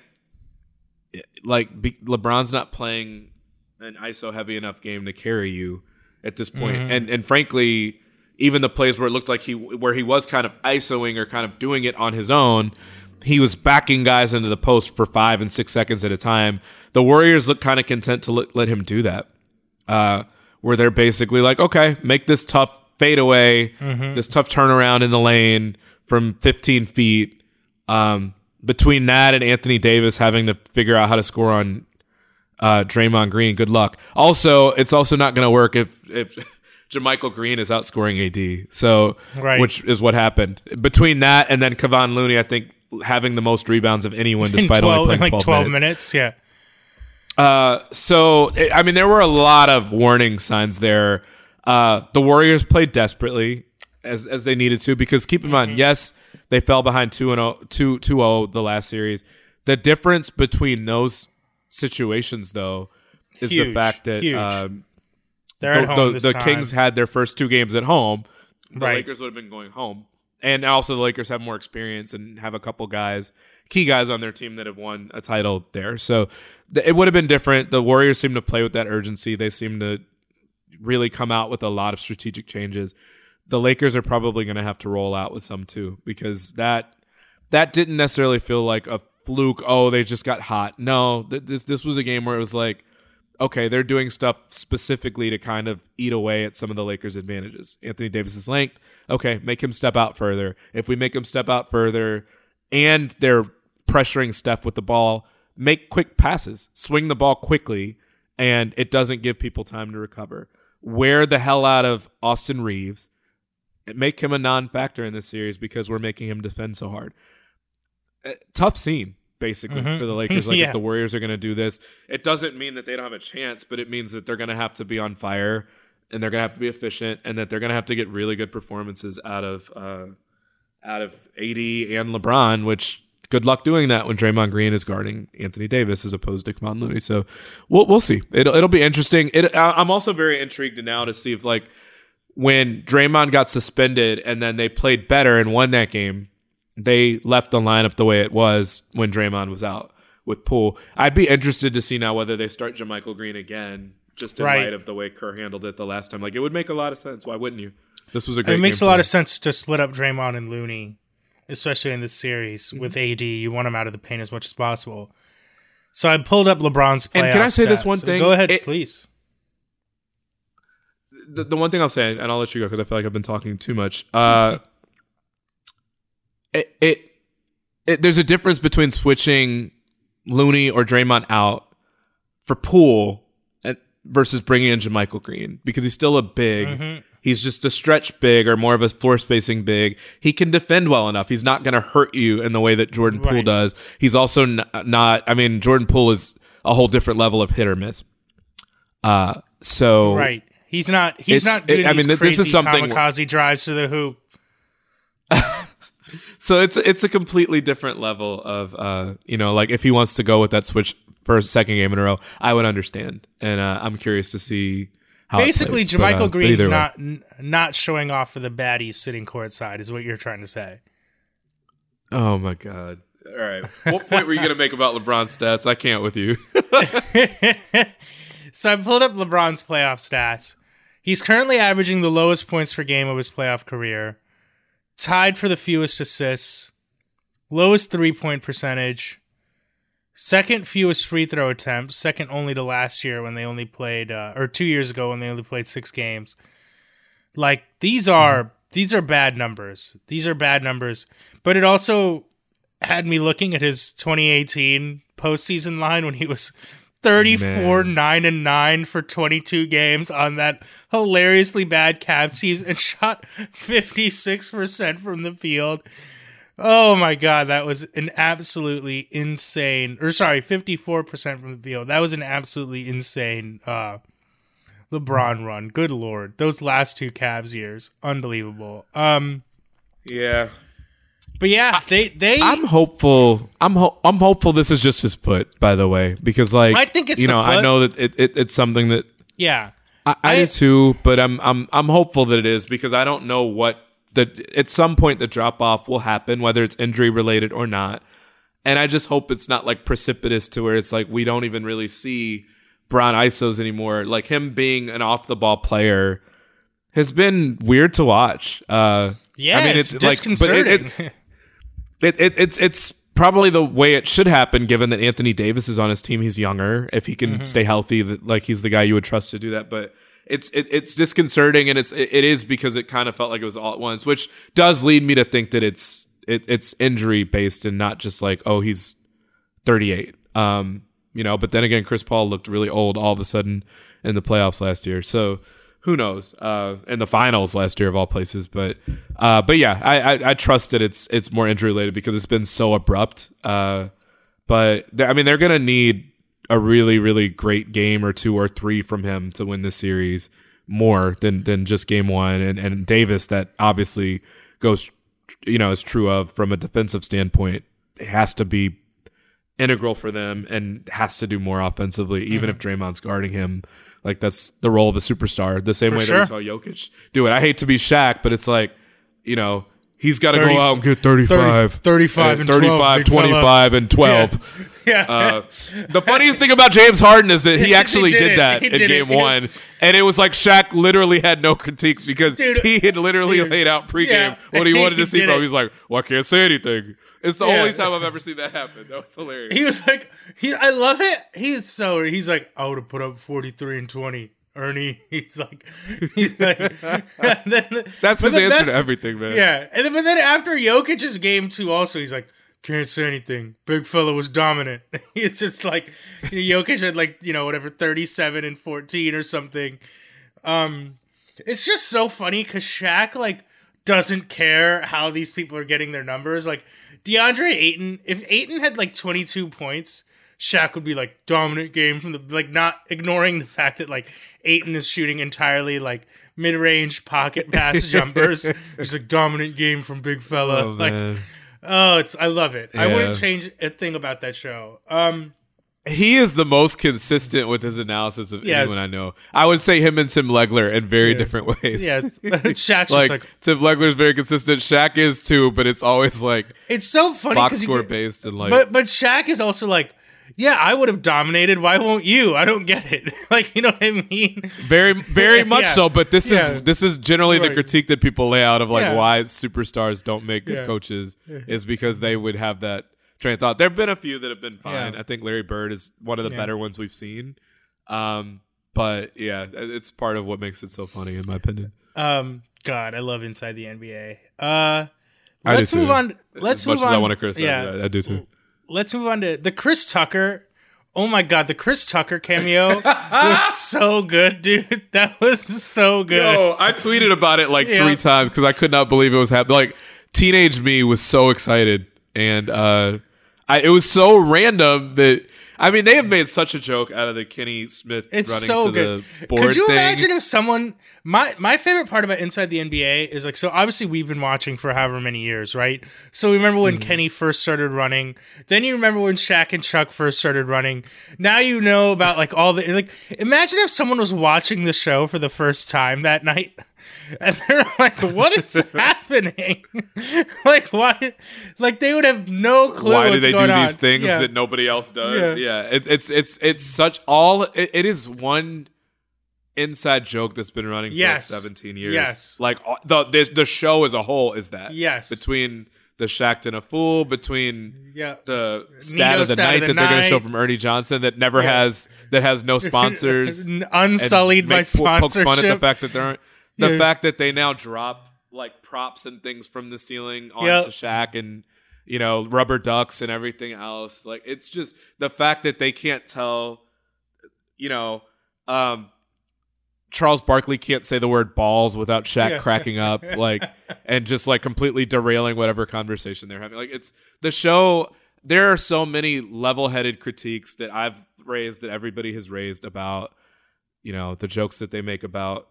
like, be, LeBron's not playing an I S O heavy enough game to carry you at this point. Mm-hmm. And and frankly. Even the plays where it looked like he, where he was kind of ISOing or kind of doing it on his own, he was backing guys into the post for five and six seconds at a time. The Warriors look kind of content to let, let him do that, uh, where they're basically like, okay, make this tough fadeaway, mm-hmm. this tough turnaround in the lane from fifteen feet. Um, between that and Anthony Davis having to figure out how to score on uh, Draymond Green, good luck. Also, it's also not going to work if if. JaMychal Green is outscoring A D, so right. which is what happened. Between that and then Kevon Looney, I think having the most rebounds of anyone despite twelve, only playing like twelve, twelve minutes. minutes. Yeah. Uh, so I mean, there were a lot of warning signs there. Uh, the Warriors played desperately as as they needed to because keep in mind, mm-hmm. yes, they fell behind two and oh, two two oh the last series. The difference between those situations, though, is huge, the fact that. Huge. Um, They're the, at home the, this the time. Kings had their first two games at home. The right. Lakers would have been going home. And also the Lakers have more experience and have a couple guys, key guys on their team that have won a title there. So th- it would have been different. The Warriors seem to play with that urgency. They seem to really come out with a lot of strategic changes. The Lakers are probably going to have to roll out with some too because that that didn't necessarily feel like a fluke. Oh, they just got hot. No, th- this this was a game where it was like, okay, they're doing stuff specifically to kind of eat away at some of the Lakers' advantages. Anthony Davis's length, okay, make him step out further. If we make him step out further and they're pressuring Steph with the ball, make quick passes, swing the ball quickly, and it doesn't give people time to recover. Wear the hell out of Austin Reeves. Make him a non-factor in this series because we're making him defend so hard. Uh, tough scene. Basically, mm-hmm. for the Lakers. Like, yeah. if the Warriors are going to do this, it doesn't mean that they don't have a chance, but it means that they're going to have to be on fire and they're going to have to be efficient and that they're going to have to get really good performances out of uh, out of A D and LeBron, which good luck doing that when Draymond Green is guarding Anthony Davis as opposed to Kevon Looney. So we'll we'll see. It'll, it'll be interesting. It, I'm also very intrigued now to see if, like, when Draymond got suspended and then they played better and won that game, they left the lineup the way it was when Draymond was out with Poole. I'd be interested to see now whether they start JaMychal Green again, just in right. light of the way Kerr handled it the last time. Like, it would make a lot of sense. Why wouldn't you? This was a great It makes game a lot plan. of sense to split up Draymond and Looney, especially in this series Mm-hmm. with A D. You want him out of the paint as much as possible. So I pulled up LeBron's playoff And can I say this stats. one So thing? go ahead, It- please. the, the one thing I'll say, and I'll let you go because I feel like I've been talking too much. Uh, it, it, it there's a difference between switching Looney or Draymond out for Poole and, versus bringing in JaMychal Green because he's still a big. Mm-hmm. He's just a stretch big or more of a floor spacing big. He can defend well enough. He's not going to hurt you in the way that Jordan Poole right. does. He's also n- not. I mean, Jordan Poole is a whole different level of hit or miss. Uh, so right. He's not. He's not doing it, I these mean, crazy this is something kamikaze drives to the hoop. So it's it's a completely different level of uh, you know, like if he wants to go with that switch for a second game in a row, I would understand, and uh, I'm curious to see. How Basically, JaMychal but, uh, Green's not n- not showing off for the baddies sitting courtside, is what you're trying to say. Oh my god! All right, what point were you going to make about LeBron's stats? I can't with you. So I pulled up LeBron's playoff stats. He's currently averaging the lowest points per game of his playoff career, tied for the fewest assists, lowest three-point percentage, second fewest free throw attempts, second only to last year when they only played, uh, or two years ago when they only played six games. Like, these are, mm-hmm. these are bad numbers. These are bad numbers. But it also had me looking at his twenty eighteen postseason line when he was thirty-four, nine, and nine for twenty-two games on that hilariously bad Cavs teams and shot fifty-six percent from the field. Oh my god, that was an absolutely insane, or sorry, fifty-four percent from the field. That was an absolutely insane uh, LeBron run. Good lord. Those last two Cavs years, unbelievable. Um, yeah. But yeah, they they. I'm hopeful. I'm ho- I'm hopeful this is just his foot. By the way, because like I think it's you know the foot. I know that it, it it's something that yeah I, I, I do too. But I'm I'm I'm hopeful that it is because I don't know what that at some point the drop off will happen, whether it's injury related or not. And I just hope it's not like precipitous to where it's like we don't even really see Bron I S Os anymore. Like him being an off the ball player has been weird to watch. Uh, yeah, I mean it's, it's disconcerting. Like, but it, it, It, it, it's it's probably the way it should happen, given that Anthony Davis is on his team. He's younger. If he can mm-hmm. stay healthy, that like he's the guy you would trust to do that. But it's it, it's disconcerting, and it's it, it is because it kind of felt like it was all at once, which does lead me to think that it's it, it's injury based and not just like oh he's thirty-eight. Um, you know. But then again, Chris Paul looked really old all of a sudden in the playoffs last year. So. Who knows? Uh, in the finals last year of all places, but uh, but yeah, I, I I trust that it's it's more injury related because it's been so abrupt. Uh, but I mean, they're gonna need a really really great game or two or three from him to win this series more than than just game one. And and Davis, that obviously goes, you know, is true of from a defensive standpoint. It has to be integral for them and has to do more offensively, even mm-hmm. if Draymond's guarding him. Like, that's the role of a superstar, the same For way sure. that we saw Jokic do it. I hate to be Shaq, but it's like, you know, he's got to go out and get thirty-five. thirty, thirty-five and thirty-five, twelve, twenty-five, and twelve. Yeah. yeah. Uh, the funniest thing about James Harden is that he actually he did, did that he in did game it. one. And it was like Shaq literally had no critiques because Dude, he had literally dude, laid out pregame yeah, what he wanted to he see did from him. it. He's like, well, I can't say anything. It's the Yeah. only time I've ever seen that happen. That was hilarious. He was like, he, I love it. He's so, he's like, I would have put up forty-three and twenty. Ernie, he's like, he's like then, that's his then answer that's, to everything, man. Yeah, and then, but then after Jokic's game two, also he's like, can't say anything. Big fella was dominant. It's just like, you know, Jokic had like, you know, whatever, thirty-seven and fourteen or something. Um, it's just so funny because Shaq like doesn't care how these people are getting their numbers. Like DeAndre Ayton, if Ayton had like twenty-two points. Shaq would be like dominant game from the like not ignoring the fact that like Ayton is shooting entirely like mid range pocket pass jumpers. He's like dominant game from big fella. Oh, like man. oh, it's I love it. Yeah. I wouldn't change a thing about that show. Um, he is the most consistent with his analysis of yes. anyone I know. I would say him and Tim Legler in very yeah. different ways. Yeah, Shaq's like, just like Tim Legler is very consistent. Shaq is too, but it's always like it's so funny box 'cause you score get- based and like. But but Shaq is also like. Yeah, I would have dominated. Why won't you? I don't get it. Like, you know what I mean? Very, very much Yeah. so. But this Yeah. is this is generally Right. the critique that people lay out of like Yeah. why superstars don't make good Yeah. coaches is because they would have that train of thought. There have been a few that have been fine. Yeah. I think Larry Bird is one of the Yeah. better ones we've seen. Um, But yeah, it's part of what makes it so funny, in my opinion. Um, God, I love Inside the N B A. Uh, I let's do move too. on. Let's as move much on. as I want to criticize, yeah, I, I do too. Let's move on to the Chris Tucker. Oh my God, the Chris Tucker cameo was so good, dude. That was so good. Yo, I tweeted about it like Yeah. three times because I could not believe it was happening. Like, teenage me was so excited, and uh, I, it was so random that I mean, they have made such a joke out of the Kenny Smith It's running so to good. the board Could you thing. imagine if someone my my favorite part about Inside the N B A is like, so obviously we've been watching for however many years, right? So we remember when Mhm. Kenny first started running. Then you remember when Shaq and Chuck first started running. Now you know about like all the like. Imagine if someone was watching the show for the first time that night. And they're like, "What is happening? Like, why? Like, they would have no clue. Why do what's they do going these on. things Yeah. that nobody else does? Yeah. Yeah, It, it's it's it's such all. It, it is one inside joke that's been running for Yes. like seventeen years. Yes. like all- the, the the show as a whole is that. Yes. between the Shaq and a Fool, between Yeah. the Nito stat of the Stat of night the that they're going to show Night. from Ernie Johnson that never Yeah. has that has no sponsors, Unsullied and by make- po- pokes fun at the sponsorship. fact that there aren't. The Yeah. fact that they now drop like props and things from the ceiling onto Yep. Shaq and you know rubber ducks and everything else. Like it's just the fact that they can't tell. You know, um, Charles Barkley can't say the word balls without Shaq Yeah. cracking up, like and just like completely derailing whatever conversation they're having. Like it's the show. There are so many level-headed critiques that I've raised that everybody has raised about. You know the jokes that they make about.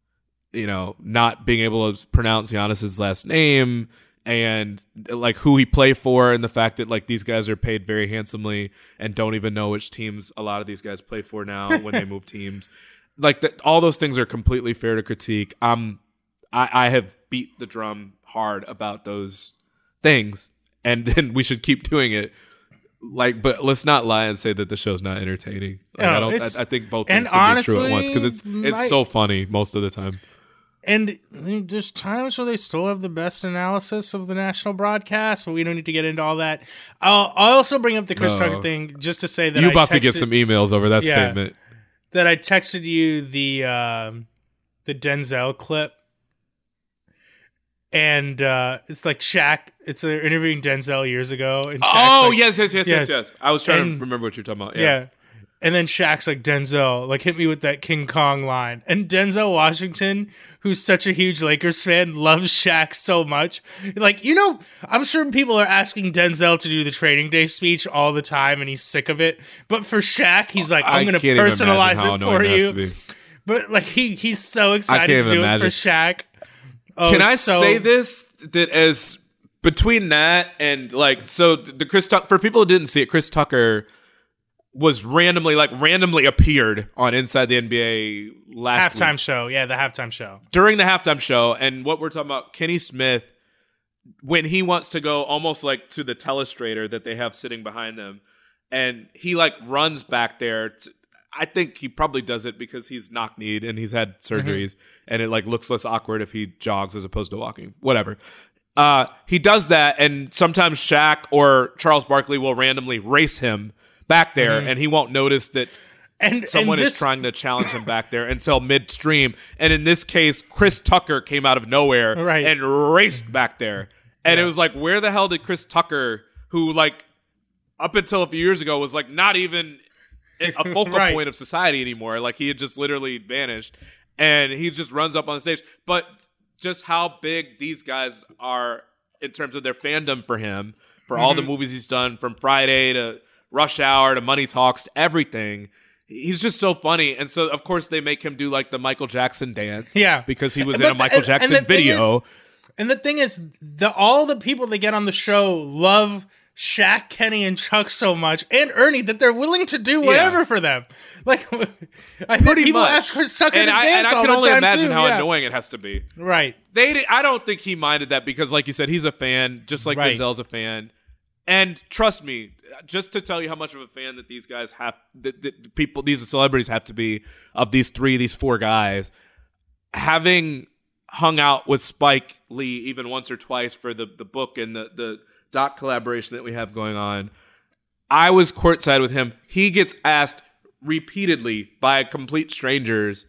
You know, not being able to pronounce Giannis's last name and like who he play for and the fact that like these guys are paid very handsomely and don't even know which teams a lot of these guys play for now when they move teams. Like that, all those things are completely fair to critique. Um, I, I have beat the drum hard about those things and then we should keep doing it. Like, but let's not lie and say that the show's not entertaining. Like, No, I don't. it's- I, I think both and things can be true at once because honestly, it's it's my- so funny most of the time. And there's times where they still have the best analysis of the national broadcast, but we don't need to get into all that. I'll, I'll also bring up the Chris No. Tucker thing just to say that You're I about to get texted- some emails over that Yeah, statement. That I texted you the um, the Denzel clip, and uh, it's like Shaq. It's uh, interviewing Denzel years ago, and Shaq's Oh like- yes, yes, yes, yes, yes. I was trying And- to remember what you're talking about. Yeah. Yeah. And then Shaq's like, Denzel, like, hit me with that King Kong line. And Denzel Washington, who's such a huge Lakers fan, loves Shaq so much. Like, you know, I'm sure people are asking Denzel to do the trading day speech all the time, and he's sick of it. But for Shaq, he's like, I'm I going to can't even personalize imagine how it annoying for that has you. to be. But, like, he he's so I excited can't to even do imagine. it for Shaq. Oh, Can I so- say this? That as between that and like, so the Chris Tucker, for people who didn't see it, Chris Tucker was randomly, like, randomly appeared on Inside the N B A last Halftime week. show. Yeah, the halftime show. During the halftime show, and what we're talking about, Kenny Smith, when he wants to go almost like to the telestrator that they have sitting behind them, and he like runs back there. To, I think he probably does it because he's knock-kneed and he's had surgeries, and it like looks less awkward if he jogs as opposed to walking. Whatever. Uh, he does that, and sometimes Shaq or Charles Barkley will randomly race him back there, Mhm. and he won't notice that And someone and is this- trying to challenge him back there until midstream. And in this case, Chris Tucker came out of nowhere Right. and raced back there. And it was like, where the hell did Chris Tucker, who like up until a few years ago was like not even a focal Right. point of society anymore. Like he had just literally vanished. And he just runs up on the stage. But just how big these guys are in terms of their fandom for him, for all the Mhm. movies he's done, from Friday to Rush Hour to Money Talks to everything. He's just so funny. And so, of course, they make him do like the Michael Jackson dance. Yeah. Because he was But in a the- Michael and- and Jackson the thing video. is- And the thing is, the all the people that get on the show love Shaq, Kenny, and Chuck so much, and Ernie, that they're willing to do whatever Yeah. for them. Like, I think Pretty people much. ask for Tucker and to I, dance and I all can the only time imagine too, how yeah. annoying it has to be. Right. They, did, I don't think he minded that because, like you said, he's a fan, just like Right. Denzel's a fan. And trust me, just to tell you how much of a fan that these guys have, that, that people, these celebrities have to be of these three, these four guys, having hung out with Spike Lee even once or twice for the, the book and the, the doc collaboration that we have going on, I was courtside with him. He gets asked repeatedly by complete strangers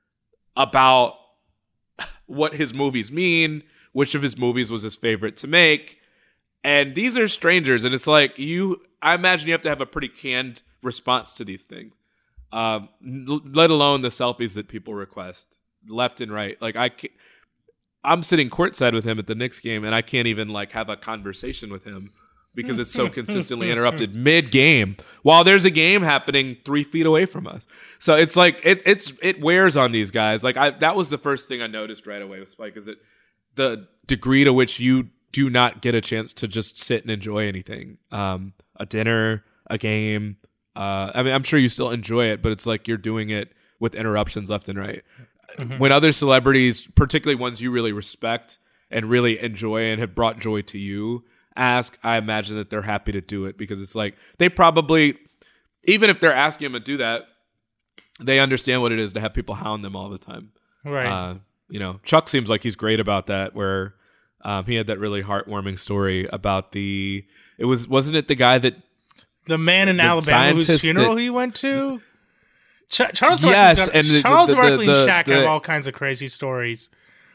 about what his movies mean, which of his movies was his favorite to make. And these are strangers, and it's like you, I imagine you have to have a pretty canned response to these things, um, let alone the selfies that people request left and right. Like I can't, I'm sitting courtside with him at the Knicks game, and I can't even like have a conversation with him because it's so consistently interrupted mid-game while there's a game happening three feet away from us. So it's like it it's it wears on these guys. Like I that was the first thing I noticed right away with Spike, is that the degree to which you do not get a chance to just sit and enjoy anything, um, a dinner, a game. Uh, I mean, I'm sure you still enjoy it, but it's like you're doing it with interruptions left and right. Mm-hmm. When other celebrities, particularly ones you really respect and really enjoy and have brought joy to you, ask, I imagine that they're happy to do it, because it's like they probably, even if they're asking them to do that, they understand what it is to have people hound them all the time. Right. Uh, you know, Chuck seems like he's great about that, where um, he had that really heartwarming story about the, it was, wasn't it the guy that, the man in Alabama whose funeral that, he went to? Ch- Charles yes, Barkley, and the, Charles the, the, Barkley the, and Shaq the, have all kinds of crazy stories.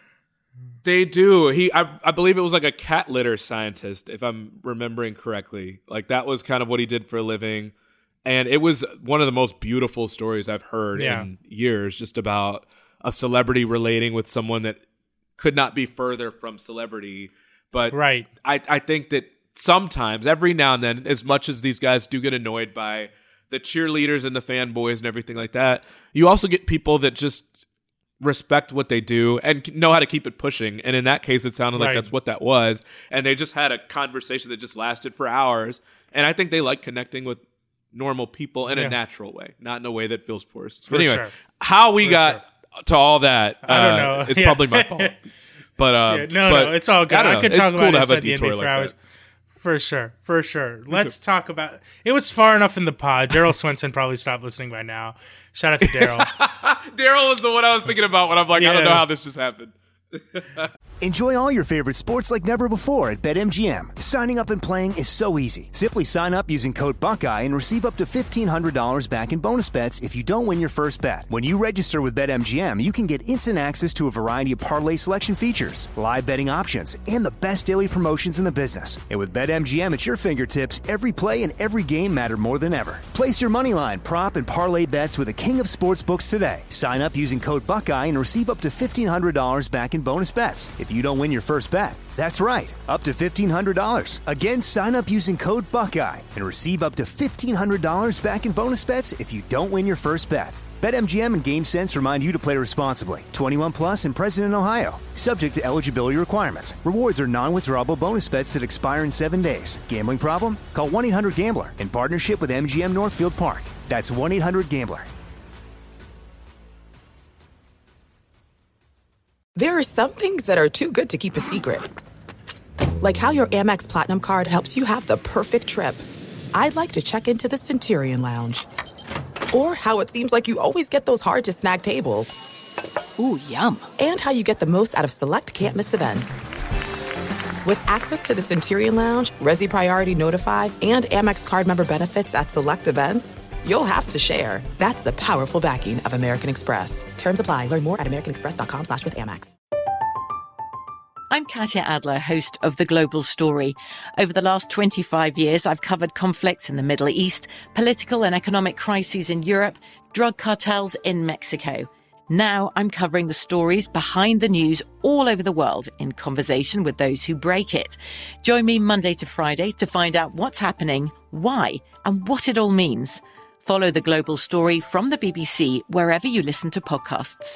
They do. He, I, I believe it was like a cat litter scientist, if I'm remembering correctly. Like that was kind of what he did for a living, and it was one of the most beautiful stories I've heard yeah. in years, just about a celebrity relating with someone that could not be further from celebrity. But right. I, I think that sometimes, every now and then, as much as these guys do get annoyed by the cheerleaders and the fanboys and everything like that, you also get people that just respect what they do and know how to keep it pushing. And in that case, it sounded like right. that's what that was. And they just had a conversation that just lasted for hours. And I think they like connecting with normal people in yeah. a natural way, not in a way that feels forced. For but anyway, sure. how we for got sure. to all that, I don't uh, know. It's yeah. probably my fault. But, um, yeah, no, but no, it's all good. I, I could it's talk cool about to it have a inside the N B A detour for like hours. that. For sure, for sure. Let's talk about it. Was far enough in the pod. Daryl Swenson probably stopped listening by now. Shout out to Daryl. Daryl was the one I was thinking about when I'm like, yeah. I don't know how this just happened. Enjoy all your favorite sports like never before at BetMGM. Signing up and playing is so easy. Simply sign up using code Buckeye and receive up to fifteen hundred dollars back in bonus bets if you don't win your first bet. When you register with BetMGM, you can get instant access to a variety of parlay selection features, live betting options, and the best daily promotions in the business. And with BetMGM at your fingertips, every play and every game matter more than ever. Place your moneyline, prop, and parlay bets with the king of sportsbooks today. Sign up using code Buckeye and receive up to fifteen hundred dollars back in bonus bets if you don't win your first bet. That's right, up to fifteen hundred dollars. Again, sign up using code Buckeye and receive up to fifteen hundred dollars back in bonus bets if you don't win your first bet. BetMGM and GameSense remind you to play responsibly. twenty-one plus and present in Ohio. Subject to eligibility requirements. Rewards are non-withdrawable bonus bets that expire in seven days. Gambling problem? Call one eight hundred gambler in partnership with M G M Northfield Park. That's one eight hundred gambler. There are some things that are too good to keep a secret. Like how your Amex Platinum card helps you have the perfect trip. I'd like to check into the Centurion Lounge. Or how it seems like you always get those hard-to-snag tables. Ooh, yum. And how you get the most out of select can't-miss events. With access to the Centurion Lounge, Resi Priority Notified, and Amex card member benefits at select events, you'll have to share. That's the powerful backing of American Express. Terms apply. Learn more at americanexpress.com slash with Amex. I'm Katya Adler, host of The Global Story. Over the last twenty-five years, I've covered conflicts in the Middle East, political and economic crises in Europe, drug cartels in Mexico. Now I'm covering the stories behind the news all over the world in conversation with those who break it. Join me Monday to Friday to find out what's happening, why, and what it all means. Follow The Global Story from the B B C wherever you listen to podcasts.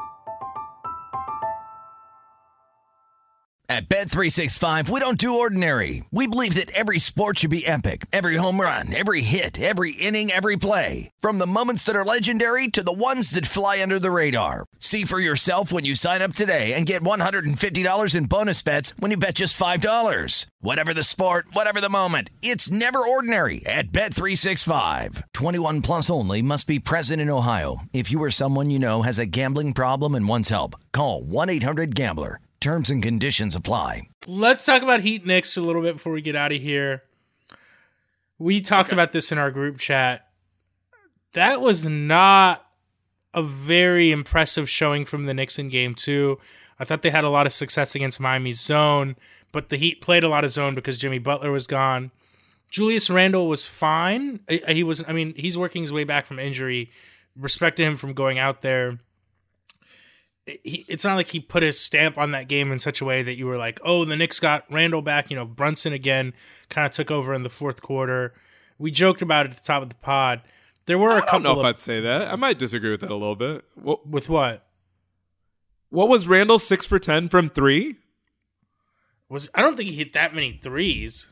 At Bet three sixty-five, we don't do ordinary. We believe that every sport should be epic. Every home run, every hit, every inning, every play. From the moments that are legendary to the ones that fly under the radar. See for yourself when you sign up today and get one hundred fifty dollars in bonus bets when you bet just five dollars. Whatever the sport, whatever the moment, it's never ordinary at Bet three sixty-five. twenty-one plus only. Must be present in Ohio. If you or someone you know has a gambling problem and wants help, call one eight hundred gambler. Terms and conditions apply. Let's talk about Heat Knicks a little bit before we get out of here. We talked okay. about this in our group chat. that was not a very impressive showing from the Knicks in game two. I thought they had a lot of success against Miami's zone, but the Heat played a lot of zone because Jimmy Butler was gone. Julius Randle was fine. He was, I mean, he's working his way back from injury. Respect to him from going out there. He, it's not like he put his stamp on that game in such a way that you were like, oh, the Knicks got Randle back. You know, Brunson again kind of took over in the fourth quarter. We joked about it at the top of the pod. There were a I couple don't know of, if I'd say that. I might disagree with that a little bit. What, with what? What was Randle six for ten from three? Was I don't think he hit that many threes.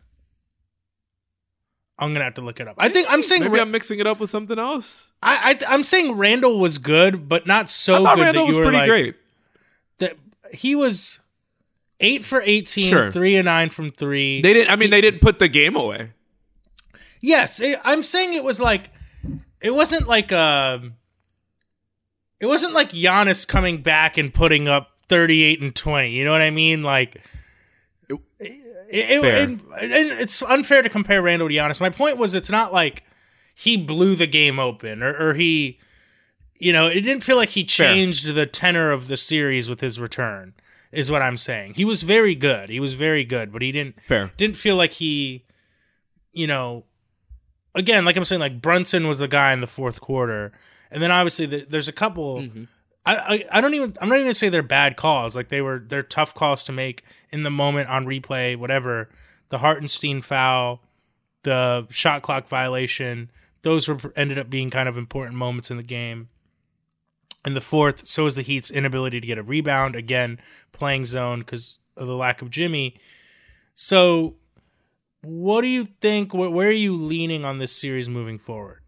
I'm gonna have to look it up. I think I'm saying maybe Ra- I'm mixing it up with something else. I, I I'm saying Randle was good, but not so I thought good Randle that you was were pretty like, great. That he was eight for eighteen, Sure. three and nine from three. They didn't. I mean, they didn't put the game away. Yes, it, I'm saying it was like it wasn't like um, it wasn't like Giannis coming back and putting up thirty-eight and twenty. You know what I mean? Like it, it, it, it, it's unfair to compare Randle to Giannis. My point was, it's not like he blew the game open or, or he, you know, it didn't feel like he changed Fair. the tenor of the series with his return. Is what I'm saying. He was very good. He was very good, but he didn't Fair. didn't feel like he, you know. Again, like I'm saying, like Brunson was the guy in the fourth quarter, and then obviously the, there's a couple. Mm-hmm. I, I I don't even I'm not even gonna say they're bad calls. Like they were they're tough calls to make in the moment on replay, whatever. The Hartenstein foul, the shot clock violation, those were ended up being kind of important moments in the game. In the fourth, so is the Heat's inability to get a rebound. Again, playing zone because of the lack of Jimmy. So. What do you think? Where are you leaning on this series moving forward?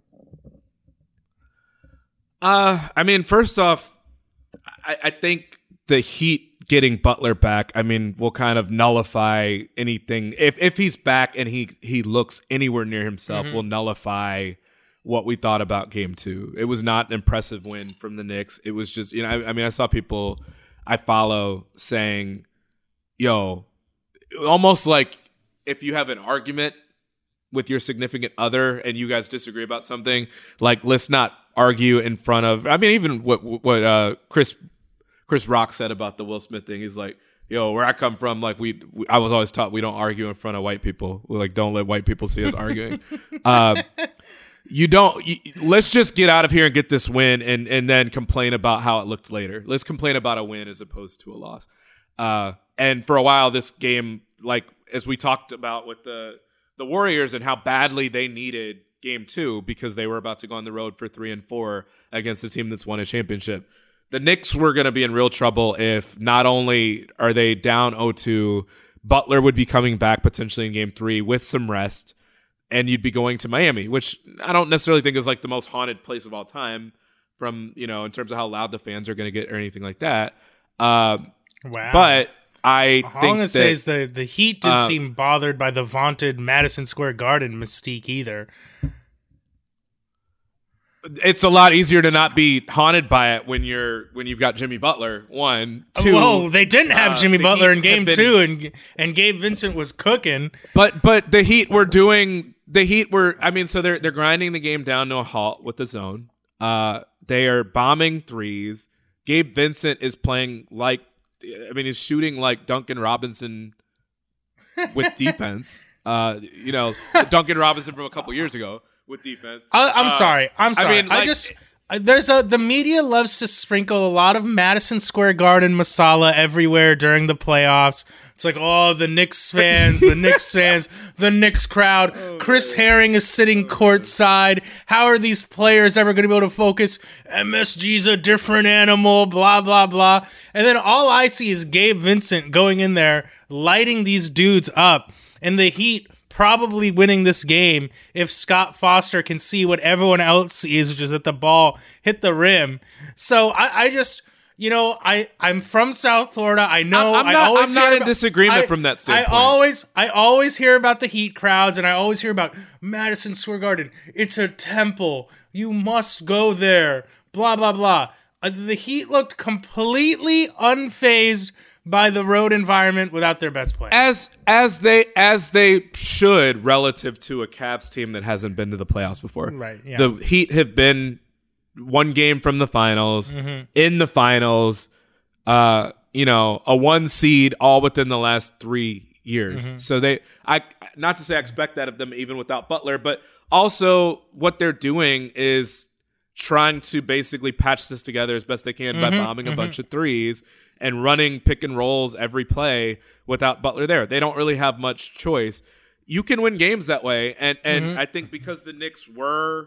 Uh, I mean, first off, I, I think the Heat getting Butler back, I mean, will kind of nullify anything. If if he's back and he he looks anywhere near himself, mm-hmm. will nullify what we thought about game two. It was not an impressive win from the Knicks. It was just, you know, I, I mean, I saw people I follow saying, yo, almost like, if you have an argument with your significant other and you guys disagree about something, like let's not argue in front of. I mean, even what what uh, Chris Chris Rock said about the Will Smith thing. He's like, "Yo, where I come from, like we, we I was always taught we don't argue in front of white people. We like don't let white people see us arguing. um, you don't. You, let's just get out of here and get this win, and and then complain about how it looked later. Let's complain about a win as opposed to a loss. Uh, and for a while, this game, like. As we talked about with the the Warriors and how badly they needed game two because they were about to go on the road for three and four against a team that's won a championship. The Knicks were going to be in real trouble if not only are they down oh two, Butler would be coming back potentially in game three with some rest, and you'd be going to Miami, which I don't necessarily think is like the most haunted place of all time from, you know, in terms of how loud the fans are going to get or anything like that. Um, wow. But I All think I'm gonna that, say is the the Heat didn't uh, seem bothered by the vaunted Madison Square Garden mystique either. It's a lot easier to not be haunted by it when you're when you've got Jimmy Butler. One, two. Whoa, they didn't have uh, Jimmy Butler Heat in Game been, Two, and and Gabe Vincent was cooking. But but the Heat were doing the Heat were. I mean, so they're they're grinding the game down to a halt with the zone. Uh, they are bombing threes. Gabe Vincent is playing like. I mean, he's shooting like Duncan Robinson with defense. Uh, you know, Duncan Robinson from a couple years ago with defense. I, I'm uh, sorry. I'm sorry. I, mean, like, I just there's a the media loves to sprinkle a lot of Madison Square Garden masala everywhere during the playoffs. It's like, oh, the Knicks fans, the Knicks fans, the Knicks crowd. Oh, Chris man. Herring is sitting courtside. How are these players ever going to be able to focus? M S G's a different animal, blah, blah, blah. And then all I see is Gabe Vincent going in there, lighting these dudes up. And the Heat probably winning this game if Scott Foster can see what everyone else sees, which is that the ball hit the rim. So I, I just... You know, I, I'm from South Florida. I know. I'm not, I always I'm not hear in about, disagreement I, from that standpoint. I always, I always hear about the Heat crowds, and I always hear about Madison Square Garden. It's a temple. You must go there. Blah blah blah. uh, the Heat looked completely unfazed by the road environment without their best player. As as they as they should relative to a Cavs team that hasn't been to the playoffs before. Right. Yeah. The Heat have been one game from the finals, Mhm. in the finals, uh, you know, a one seed all within the last three years. Mhm. So they I not to say I expect that of them even without Butler, but also what they're doing is trying to basically patch this together as best they can by Mhm, bombing a mhm. bunch of threes and running pick and rolls every play without Butler there. They don't really have much choice. You can win games that way, and and Mhm. I think because the Knicks were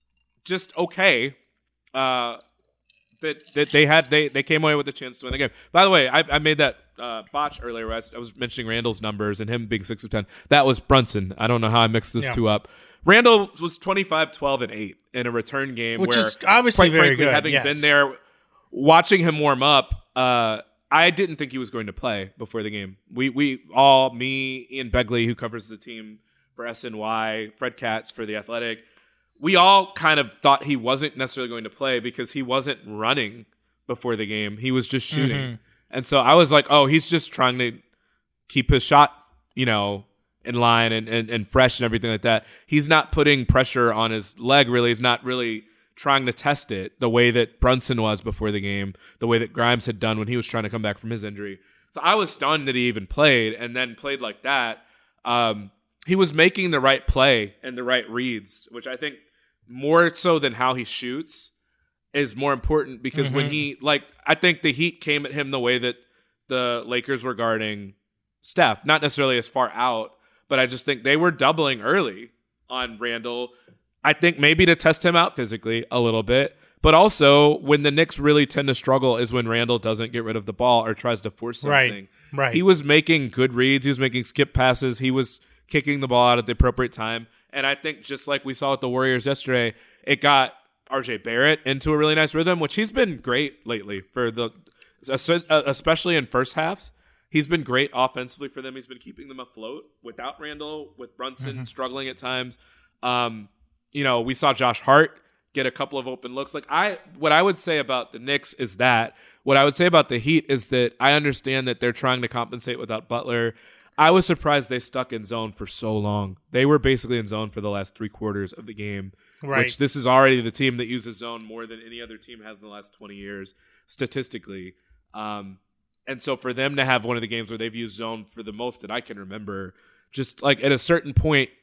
just okay, uh, that that they had they they came away with a chance to win the game. By the way, I, I made that uh, botch earlier. Where I, was, I was mentioning Randall's numbers and him being six of ten. That was Brunson. I don't know how I mixed this Yeah. two up. Randall was twenty-five, twelve, and eight in a return game, Which where, is obviously quite very frankly, good, having yes. been there, watching him warm up, uh, I didn't think he was going to play before the game. We we all, me, Ian Begley, who covers the team for S N Y, Fred Katz for The Athletic, we all kind of thought he wasn't necessarily going to play because he wasn't running before the game. He was just shooting. Mhm. And so I was like, oh, he's just trying to keep his shot, you know, in line and, and, and fresh and everything like that. He's not putting pressure on his leg, really. He's not really trying to test it the way that Brunson was before the game, the way that Grimes had done when he was trying to come back from his injury. So I was stunned that he even played and then played like that. Um, he was making the right play and the right reads, which I think more so than how he shoots is more important because when Mhm. he, like, I think the Heat came at him the way that the Lakers were guarding Steph, not necessarily as far out, but I just think they were doubling early on Randall. I think maybe to test him out physically a little bit, but also when the Knicks really tend to struggle is when Randall doesn't get rid of the ball or tries to force something. Right, right. He was making good reads. He was making skip passes. He was kicking the ball out at the appropriate time. And I think just like we saw with the Warriors yesterday, it got R J Barrett into a really nice rhythm, which he's been great lately for the, especially in first halves. He's been great offensively for them. He's been keeping them afloat without Randall, with Brunson Mhm. struggling at times. Um, you know, we saw Josh Hart get a couple of open looks. Like I, what I would say about the Knicks is that what I would say about the Heat is that I understand that they're trying to compensate without Butler. I was surprised they stuck in zone for so long. They were basically in zone for the last three quarters of the game, Right. which this is already the team that uses zone more than any other team has in the last twenty years, statistically. Um, and so for them to have one of the games where they've used zone for the most that I can remember, just like at a certain point,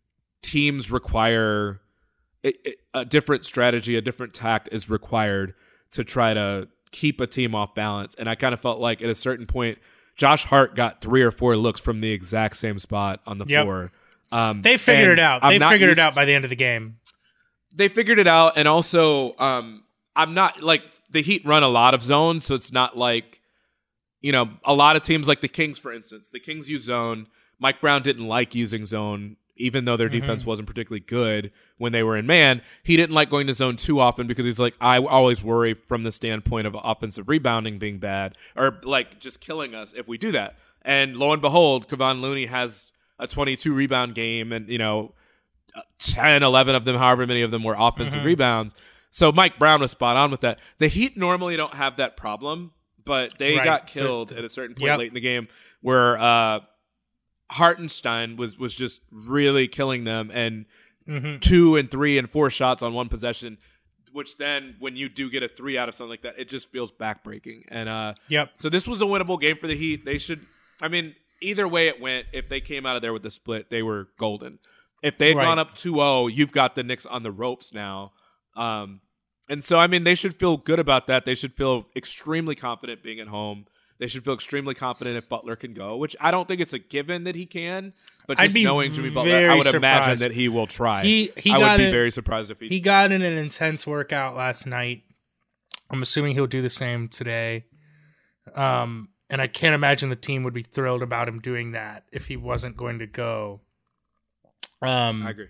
teams require it, it, a different strategy, a different tact is required to try to keep a team off balance. And I kind of felt like at a certain point, Josh Hart got three or four looks from the exact same spot on the Yep. floor. Um, They figured and it out. I'm They not figured used- it out by the end of the game. They figured it out, and also um, I'm not like the Heat run a lot of zones, so it's not like, you know, a lot of teams like the Kings, for instance. The Kings use zone. Mike Brown didn't like using zone, even though their Mhm. defense wasn't particularly good when they were in man. He didn't like going to zone too often because he's like, I always worry from the standpoint of offensive rebounding being bad or like just killing us if we do that. And lo and behold, Kevon Looney has a twenty-two rebound game, and you know, ten, eleven of them, however many of them were offensive Mhm. rebounds. So Mike Brown was spot on with that. The Heat normally don't have that problem, but they Right. got killed at a certain point Yep. late in the game where uh, Hartenstein was was just really killing them, and Mhm. two and three and four shots on one possession, which then when you do get a three out of something like that, it just feels backbreaking. And uh, Yep. so this was a winnable game for the Heat. They should, I mean, either way it went, if they came out of there with the split, they were golden. If they had Right. gone up two oh, you've got the Knicks on the ropes now. Um, and so, I mean, they should feel good about that. They should feel extremely confident being at home. They should feel extremely confident if Butler can go, which I don't think it's a given that he can. But I'd just be knowing Jimmy Butler, very I would imagine surprised. that he will try. He he I got would be in- very surprised if he. He got in an intense workout last night. I'm assuming he'll do the same today. Um, and I can't imagine the team would be thrilled about him doing that if he wasn't going to go. Um, I agree.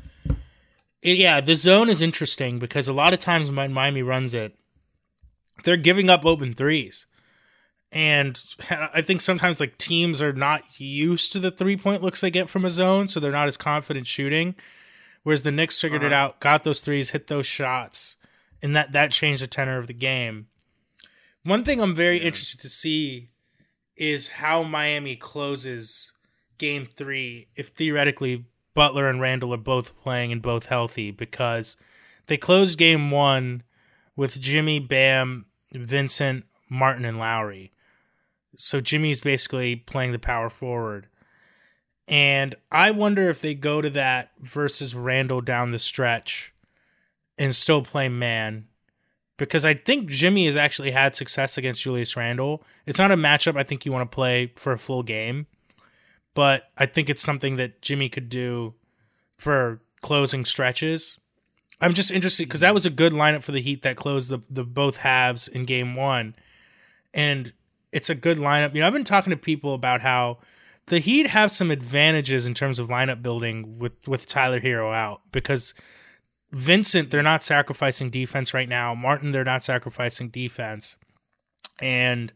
it- yeah, the zone is interesting because a lot of times when Miami runs it, they're giving up open threes. And I think sometimes like teams are not used to the three-point looks they get from a zone, so they're not as confident shooting. Whereas the Knicks figured it Uh-huh. out, got those threes, hit those shots, and that, that changed the tenor of the game. One thing I'm very yeah. interested to see is how Miami closes game three if theoretically Butler and Randall are both playing and both healthy, because they closed game one with Jimmy, Bam, Vincent, Martin, and Lowry. So Jimmy's basically playing the power forward. And I wonder if they go to that versus Randall down the stretch and still play man. Because I think Jimmy has actually had success against Julius Randle. It's not a matchup I think you want to play for a full game. But I think it's something that Jimmy could do for closing stretches. I'm just interested because that was a good lineup for the Heat that closed the, the both halves in game one. And it's a good lineup. You know, I've been talking to people about how the Heat have some advantages in terms of lineup building with, with Tyler Hero out, because Vincent, they're not sacrificing defense right now. Martin, they're not sacrificing defense. And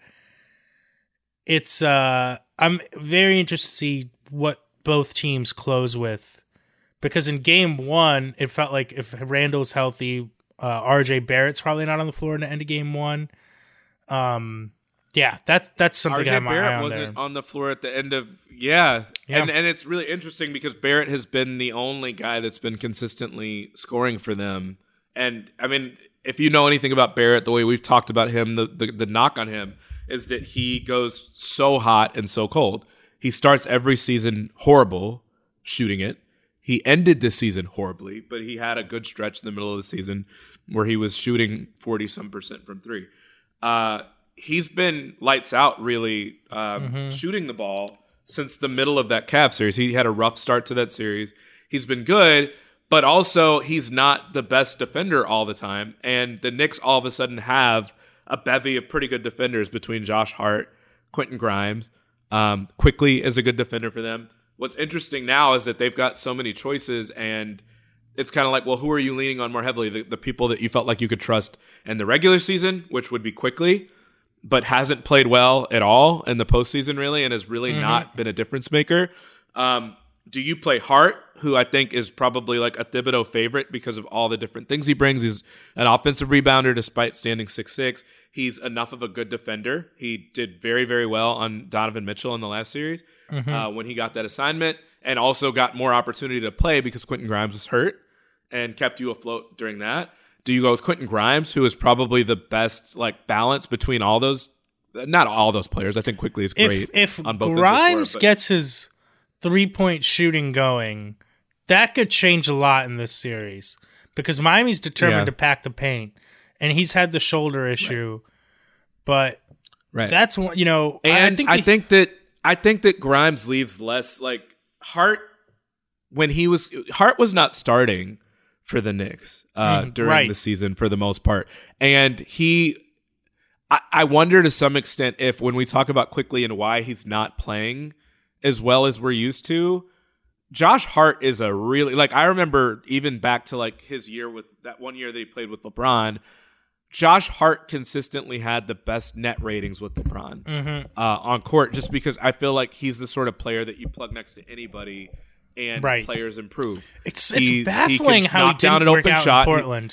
it's uh, I'm very interested to see what both teams close with, because in game one, it felt like if Randall's healthy, uh, R J Barrett's probably not on the floor in the end of game one. Um, yeah, that's that's something R J I'm Barrett on wasn't there. on the floor at the end of yeah. yeah, and and it's really interesting because Barrett has been the only guy that's been consistently scoring for them. And I mean, if you know anything about Barrett, the way we've talked about him, the the, the knock on him is that he goes so hot and so cold. He starts every season horrible shooting it. He ended this season horribly, but he had a good stretch in the middle of the season where he was shooting forty some percent from three. Uh, he's been lights out, really, um, mm-hmm. shooting the ball since the middle of that Cavs series. He had a rough start to that series. He's been good, but also he's not the best defender all the time. And the Knicks all of a sudden have a bevy of pretty good defenders between Josh Hart, Quentin Grimes. Um, Quickly is a good defender for them. What's interesting now is that they've got so many choices, and it's kind of like, well, who are you leaning on more heavily? The, the people that you felt like you could trust in the regular season, which would be Quickly, but hasn't played well at all in the postseason, really, and has really mm-hmm. not been a difference maker. Um, do you play Hart, who I think is probably like a Thibodeau favorite because of all the different things he brings? He's an offensive rebounder despite standing six six. He's enough of a good defender. He did very, very well on Donovan Mitchell in the last series mm-hmm. uh, when he got that assignment, and also got more opportunity to play because Quentin Grimes was hurt and kept you afloat during that. Do you go with Quentin Grimes, who is probably the best like balance between all those? Not all those players. I think Quickly is great. If, if on both Grimes floor, gets his three-point shooting going, that could change a lot in this series, because Miami's determined yeah. to pack the paint, and he's had the shoulder issue. Right. But right. that's one, you know, and I think I he, think that I think that Grimes leaves less like Hart when he was Hart was not starting for the Knicks uh, mm, during right. the season for the most part, and he. I, I wonder to some extent if when we talk about Quickly and why he's not playing as well as we're used to, Josh Hart is a really like I remember even back to like his year with that one year that he played with LeBron. Josh Hart consistently had the best net ratings with LeBron mm-hmm. uh, on court, just because I feel like he's the sort of player that you plug next to anybody and right. players improve. It's he, it's baffling he how he down didn't an work open out shot. in Portland.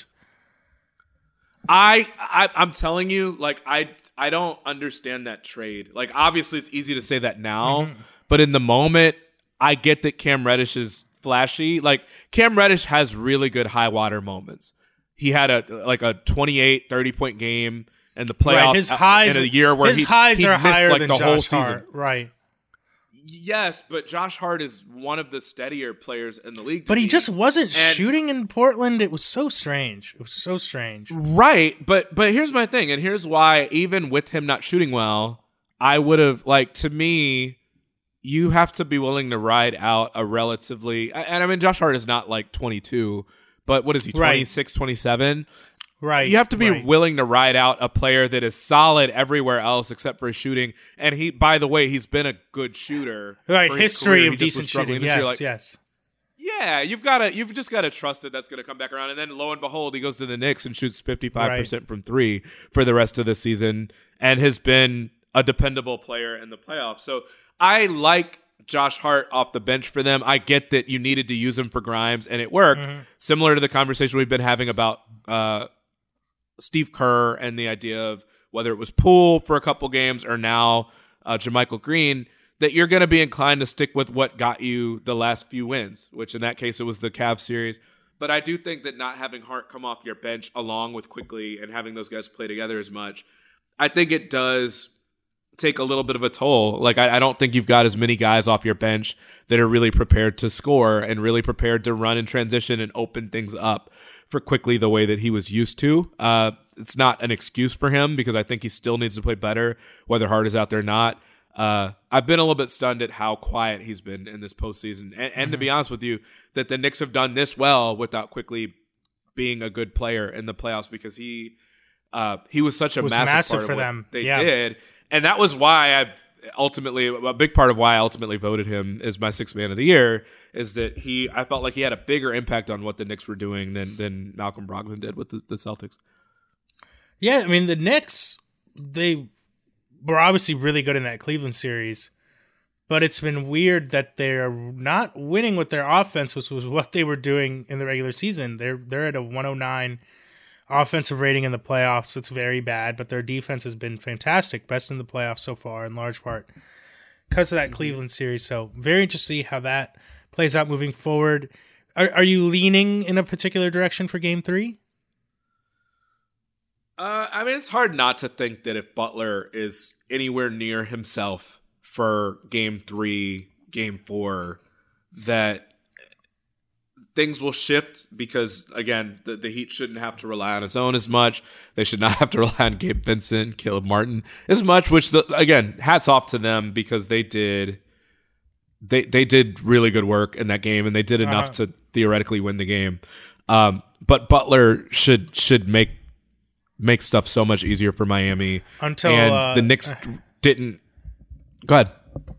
I, I I'm telling you, like I I don't understand that trade. Like obviously it's easy to say that now, mm-hmm. but in the moment, I get that Cam Reddish is flashy. Like Cam Reddish has really good high water moments. He had a like a twenty-eight, thirty point game in the playoffs right, his highs, in a year where his he, highs he are missed higher like than the Josh whole season. Hart. Right. Yes, but Josh Hart is one of the steadier players in the league. But he me. just wasn't and, shooting in Portland. It was so strange. It was so strange. Right, but but here's my thing, and here's why even with him not shooting well, I would have, like, to me, you have to be willing to ride out a relatively, and I mean, Josh Hart is not like twenty-two, but what is he, twenty-six, right. twenty-seven? Right. You have to be right. willing to ride out a player that is solid everywhere else except for his shooting. And he, by the way, he's been a good shooter. Right. History of decent decent shooting. Yes, like, yes. Yeah, you've got to, you've just got to trust that that's going to come back around. And then lo and behold, he goes to the Knicks and shoots fifty-five percent right. from three for the rest of the season and has been a dependable player in the playoffs. So I like Josh Hart off the bench for them. I get that you needed to use him for Grimes and it worked. Mm-hmm. Similar to the conversation we've been having about, uh, Steve Kerr and the idea of whether it was Poole for a couple games or now uh, JaMychal Green, that you're going to be inclined to stick with what got you the last few wins, which in that case it was the Cavs series. But I do think that not having Hart come off your bench along with Quickley and having those guys play together as much, I think it does take a little bit of a toll. Like, I, I don't think you've got as many guys off your bench that are really prepared to score and really prepared to run in transition and open things up for Quickley the way that he was used to. Uh, it's not an excuse for him because I think he still needs to play better, whether Hart is out there or not. Uh, I've been a little bit stunned at how quiet he's been in this postseason. And, and mm-hmm. to be honest with you, that the Knicks have done this well without Quickley being a good player in the playoffs because he uh, he was such a was massive, massive part for of what them. they yeah. did. And that was why I ultimately, a big part of why I ultimately voted him as my sixth man of the year is that he, I felt like he had a bigger impact on what the Knicks were doing than, than Malcolm Brogdon did with the, the Celtics. Yeah, I mean, the Knicks, they were obviously really good in that Cleveland series, but it's been weird that they're not winning with their offense, which was what they were doing in the regular season. They're they're at a one oh nine offensive rating in the playoffs. It's very bad, but their defense has been fantastic, best in the playoffs so far, in large part because of that Cleveland series. So very interested to see how that plays out moving forward. Are, are you leaning in a particular direction for Game Three? Uh, I mean, it's hard not to think that if Butler is anywhere near himself for Game Three, Game Four, that things will shift because, again, the, the Heat shouldn't have to rely on his own as much. They should not have to rely on Gabe Vincent, Caleb Martin as much, which, the, again, hats off to them because they did they they did really good work in that game, and they did enough uh-huh. to theoretically win the game. Um, but Butler should should make make stuff so much easier for Miami. Until and uh, the Knicks didn't. Go ahead.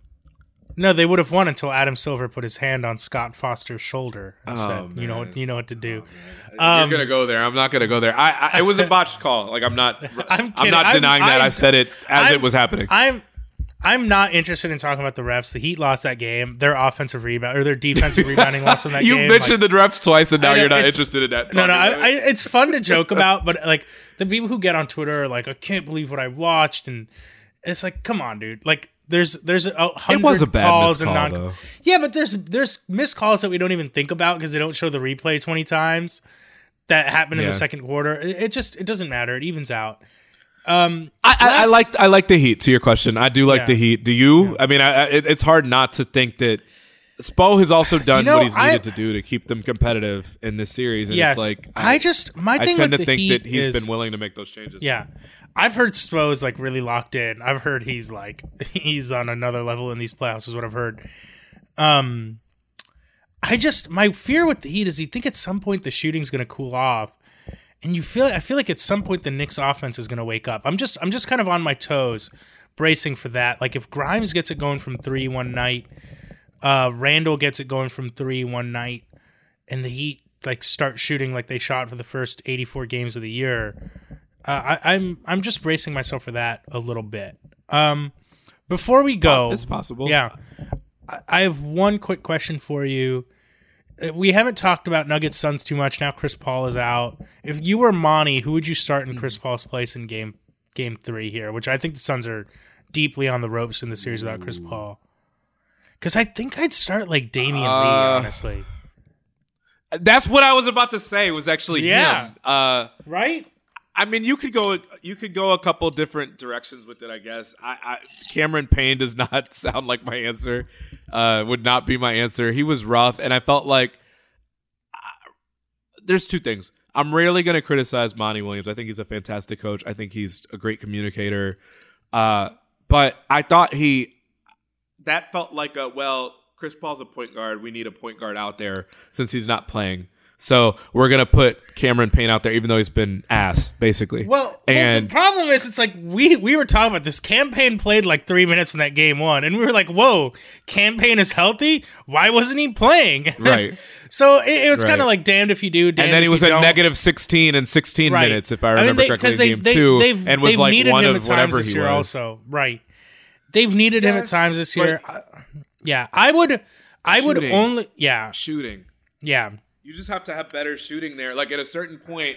No, they would have won until Adam Silver put his hand on Scott Foster's shoulder and oh, said, "You know, you know what to do." Oh, um, You're gonna go there. I'm not gonna go there. I, I it was a botched call. Like I'm not. I'm, I'm not denying I'm, that. I'm, I said it as I'm, it was happening. I'm. I'm not interested in talking about the refs. The Heat lost that game. Their offensive rebound or their defensive rebounding lost in that You've game. You've mentioned like, the refs twice, and now you're not interested in that. No, no. I, I, it's fun to joke about, but like the people who get on Twitter are like, "I can't believe what I watched," and it's like, "Come on, dude!" Like, there's there's a hundred it was a bad calls miscall, and non- though. Yeah, but there's there's missed calls that we don't even think about because they don't show the replay twenty times that happened in yeah. the second quarter. It, it just it doesn't matter. It evens out. Um, I, I, I like I like the Heat. To your question, I do like yeah. the Heat. Do you? Yeah. I mean, I, I, it, it's hard not to think that Spo has also done you know, what he's needed I, to do to keep them competitive in this series. And yes, it's like I, I just my thing I tend with to the think Heat that he's is, been willing to make those changes. Yeah, I've heard Spo's like really locked in. I've heard he's like he's on another level in these playoffs. Is what I've heard. Um, I just my fear with the Heat is you think at some point the shooting's going to cool off. And you feel, I feel like at some point the Knicks offense is going to wake up. I'm just, I'm just kind of on my toes, bracing for that. Like if Grimes gets it going from three one night, uh, Randall gets it going from three one night, and the Heat like start shooting like they shot for the first eighty-four games of the year. Uh, I, I'm, I'm just bracing myself for that a little bit. Um, before we go, it's possible. Yeah, I, I have one quick question for you. We haven't talked about Nuggets Suns too much. Now Chris Paul is out. If you were Monty, who would you start in Chris Paul's place in game game three here? Which I think the Suns are deeply on the ropes in the series without Chris Paul. Because I think I'd start like Damian uh, Lee, honestly. That's what I was about to say. Was actually yeah. him. Uh, right? I mean, you could go you could go a couple different directions with it, I guess. I, I Cameron Payne does not sound like my answer. Uh, would not be my answer. He was rough, and I felt like uh, there's two things. I'm rarely going to criticize Monty Williams. I think he's a fantastic coach. I think he's a great communicator. Uh, but I thought he that felt like a well, Chris Paul's a point guard. We need a point guard out there since he's not playing. So we're going to put Cameron Payne out there, even though he's been ass, basically. Well, and well, the problem is, it's like we we were talking about this. Cam Payne played like three minutes in that game one, and we were like, whoa, Cam Payne is healthy? Why wasn't he playing? Right. So it, it was right. kind of like damned if you do, damned And then he if was you at don't. negative sixteen and sixteen right. minutes, if I remember I mean, they, correctly, in they, game they, two, they've, and was they've like needed one him of at whatever times this he year was. also. Right. They've needed yes, him at times this year. Yeah, I would, I would shooting. only, yeah. Shooting. Yeah. You just have to have better shooting there. Like at a certain point,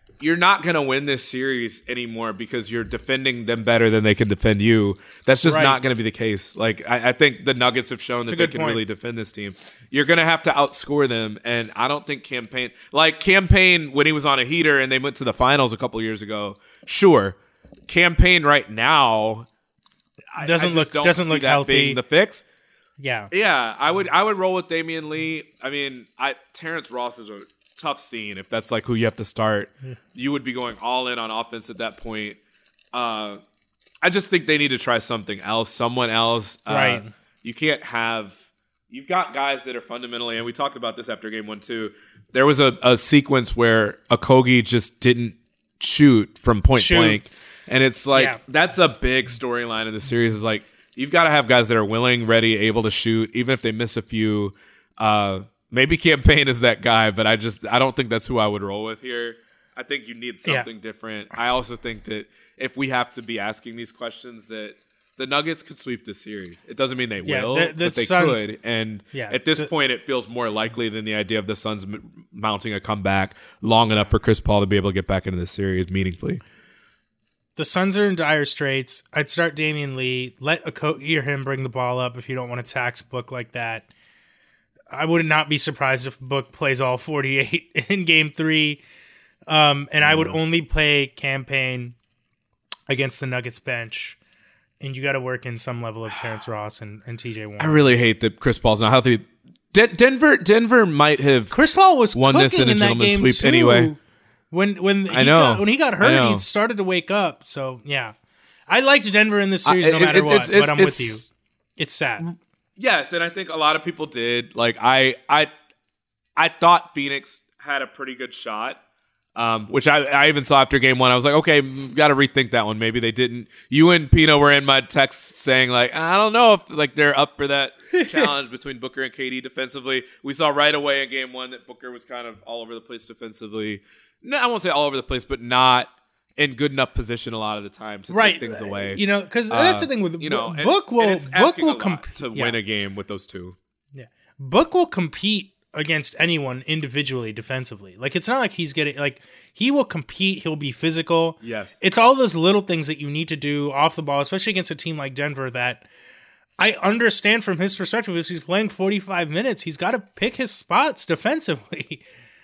you're not going to win this series anymore because you're defending them better than they can defend you. That's just Right. not going to be the case. Like I, I think the Nuggets have shown That's that a they good can point. really defend this team. You're going to have to outscore them, and I don't think Campaign like Campaign when he was on a heater and they went to the finals a couple years ago. Sure, Campaign right now I- Doesn't I just look- don't doesn't see look that healthy. being the fix. Yeah. Yeah, I would I would roll with Damian Lee. I mean, I Terrence Ross is a tough scene if that's like who you have to start. Yeah. You would be going all in on offense at that point. Uh, I just think they need to try something else, someone else. Uh, Right. You can't have. You've got guys that are fundamentally, and we talked about this after game one too. There was a, a sequence where Okogie just didn't shoot from point Shoot. blank, and it's like Yeah. that's a big storyline in the series. Is like you've got to have guys that are willing, ready, able to shoot, even if they miss a few. Uh, maybe Campaign is that guy, but I just I don't think that's who I would roll with here. I think you need Yeah. something different. I also think that if we have to be asking these questions, that the Nuggets could sweep this series. It doesn't mean they Yeah, will, the- the but they Suns- could. And Yeah, at this the- point, it feels more likely than the idea of the Suns m- mounting a comeback long enough for Chris Paul to be able to get back into the series meaningfully. The Suns are in dire straits. I'd start Damian Lee. Let Okogie or him bring the ball up if you don't want to tax Book like that. I would not be surprised if Book plays all forty-eight in game three. Um, and I would only play Campaign against the Nuggets bench. And you got to work in some level of Terrence Ross and, and T J Warren. I really hate that Chris Paul's not healthy. De- Denver, Denver might have Chris Paul was won this in a in that gentleman's game sweep too. anyway. When when he I know. got, when he got I hurt, know. he started to wake up. So yeah, I liked Denver in this series I- no it- matter it's- what. it's- but I'm it's- with you. It's sad. Yes, and I think a lot of people did. Like I, I, I thought Phoenix had a pretty good shot, um, which I, I even saw after game one. I was like, okay, got to rethink that one. Maybe they didn't. You and Pino were in my text saying like, I don't know if like they're up for that challenge between Booker and K D defensively. We saw right away in game one that Booker was kind of all over the place defensively. No, I won't say all over the place, but not in good enough position a lot of the time to Right. take things away. You know, 'cause that's the thing with- you know, and- Book will- and it's Book asking will a lot comp- to yeah. win a game with those two. Yeah, Book will compete against anyone individually defensively. Like it's not like he's getting like he will compete. He'll be physical. Yes. It's all those little things that you need to do off the ball, especially against a team like Denver that I understand from his perspective. If he's playing forty-five minutes, he's got to pick his spots defensively.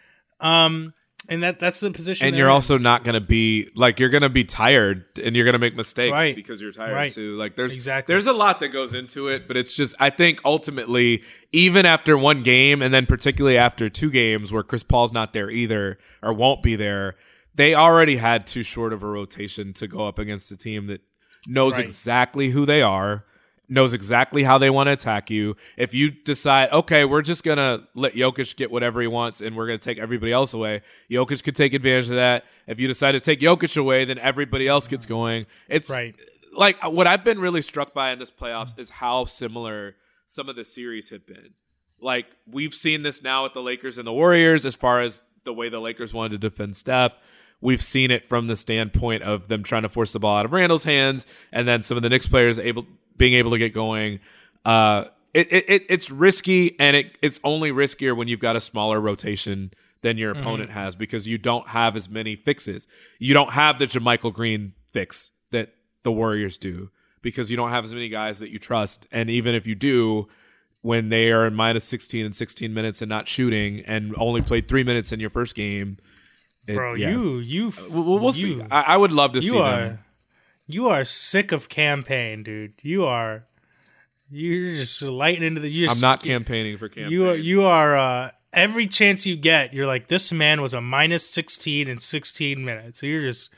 Um, and that that's the position. And they're you're in. also not going to be like you're going to be tired and you're going to make mistakes Right. because you're tired Right. too. Like there's Exactly. there's a lot that goes into it, but it's just I think ultimately even after one game and then particularly after two games where Chris Paul's not there either or won't be there, they already had too short of a rotation to go up against a team that knows Right. exactly who they are, knows exactly how they want to attack you. If you decide, okay, we're just going to let Jokic get whatever he wants and we're going to take everybody else away, Jokic could take advantage of that. If you decide to take Jokic away, then everybody else gets going. It's Right. like what I've been really struck by in this playoffs is how similar some of the series have been. Like we've seen this now with the Lakers and the Warriors as far as the way the Lakers wanted to defend Steph. We've seen it from the standpoint of them trying to force the ball out of Randall's hands, and then some of the Knicks players able being able to get going. Uh, it, it it's risky, and it it's only riskier when you've got a smaller rotation than your Mm-hmm. opponent has because you don't have as many fixes. You don't have the JaMychal Green fix that the Warriors do because you don't have as many guys that you trust. And even if you do, when they are in minus sixteen and sixteen minutes and not shooting, and only played three minutes in your first game. It- Bro, yeah. you you We'll, we'll you, see. I, I would love to you see are, them. You are sick of campaign, dude. You are. You're just lighting into the. You're I'm just- not campaigning for campaign. You are. You are. Uh, every chance you get, you're like, this man was a minus sixteen in sixteen minutes. So you're just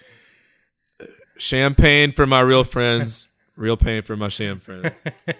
Champagne for my real friends, real pain for my sham friends.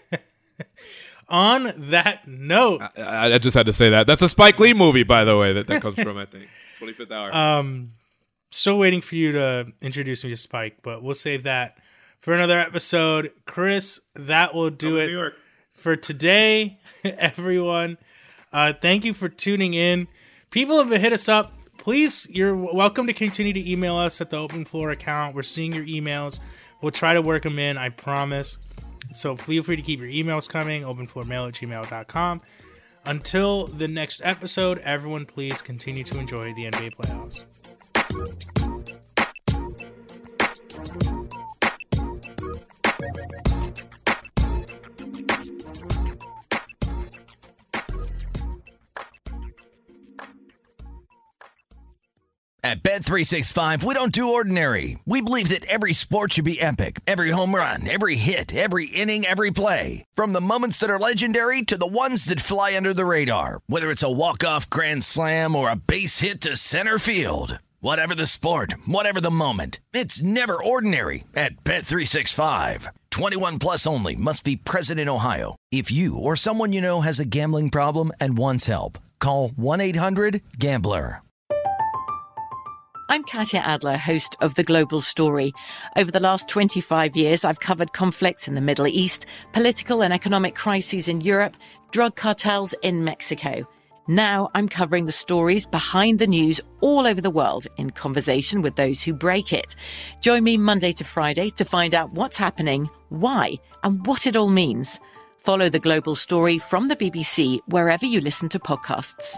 on that note. I, I just had to say that. That's a Spike Lee movie, by the way, that that comes from, I think. twenty-fifth hour. Um, still waiting for you to introduce me to Spike, but we'll save that for another episode. Chris, that will do Come to it New York. for today, everyone. Uh, thank you for tuning in. People have hit us up. Please, you're welcome to continue to email us at the Open Floor account. We're seeing your emails. We'll try to work them in, I promise. So feel free to keep your emails coming, openfloormail at gmail dot com. Until the next episode, everyone please continue to enjoy the N B A playoffs. At Bet three sixty-five, we don't do ordinary. We believe that every sport should be epic. Every home run, every hit, every inning, every play. From the moments that are legendary to the ones that fly under the radar. Whether it's a walk-off grand slam or a base hit to center field. Whatever the sport, whatever the moment. It's never ordinary at Bet three sixty-five. twenty-one plus only. Must be present in Ohio. If you or someone you know has a gambling problem and wants help, call one eight hundred gambler. I'm Katya Adler, host of The Global Story. Over the last twenty-five years, I've covered conflicts in the Middle East, political and economic crises in Europe, drug cartels in Mexico. Now I'm covering the stories behind the news all over the world in conversation with those who break it. Join me Monday to Friday to find out what's happening, why, and what it all means. Follow The Global Story from the B B C wherever you listen to podcasts.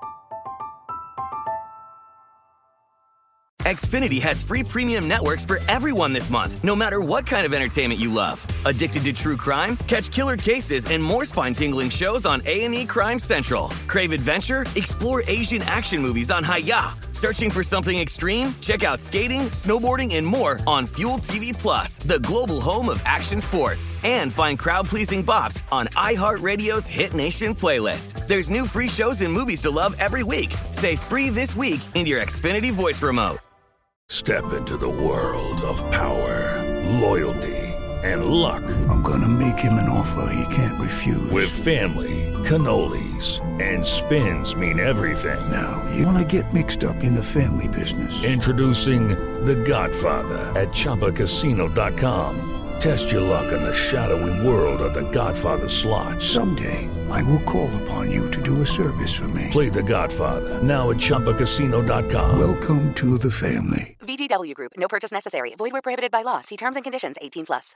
Xfinity has free premium networks for everyone this month, no matter what kind of entertainment you love. Addicted to true crime? Catch killer cases and more spine-tingling shows on A and E Crime Central. Crave adventure? Explore Asian action movies on Hi-Ya. Searching for something extreme? Check out skating, snowboarding, and more on Fuel T V Plus, the global home of action sports. And find crowd-pleasing bops on iHeartRadio's Hit Nation playlist. There's new free shows and movies to love every week. Say free this week in your Xfinity voice remote. Step into the world of power, loyalty, and luck. I'm gonna make him an offer he can't refuse. With family, cannolis, and spins mean everything. Now, you wanna get mixed up in the family business. Introducing The Godfather at Chumba Casino dot com. Test your luck in the shadowy world of The Godfather slot. Someday, I will call upon you to do a service for me. Play The Godfather, now at Chumba Casino dot com. Welcome to the family. V G W Group. No purchase necessary. Void where prohibited by law. See terms and conditions. eighteen plus.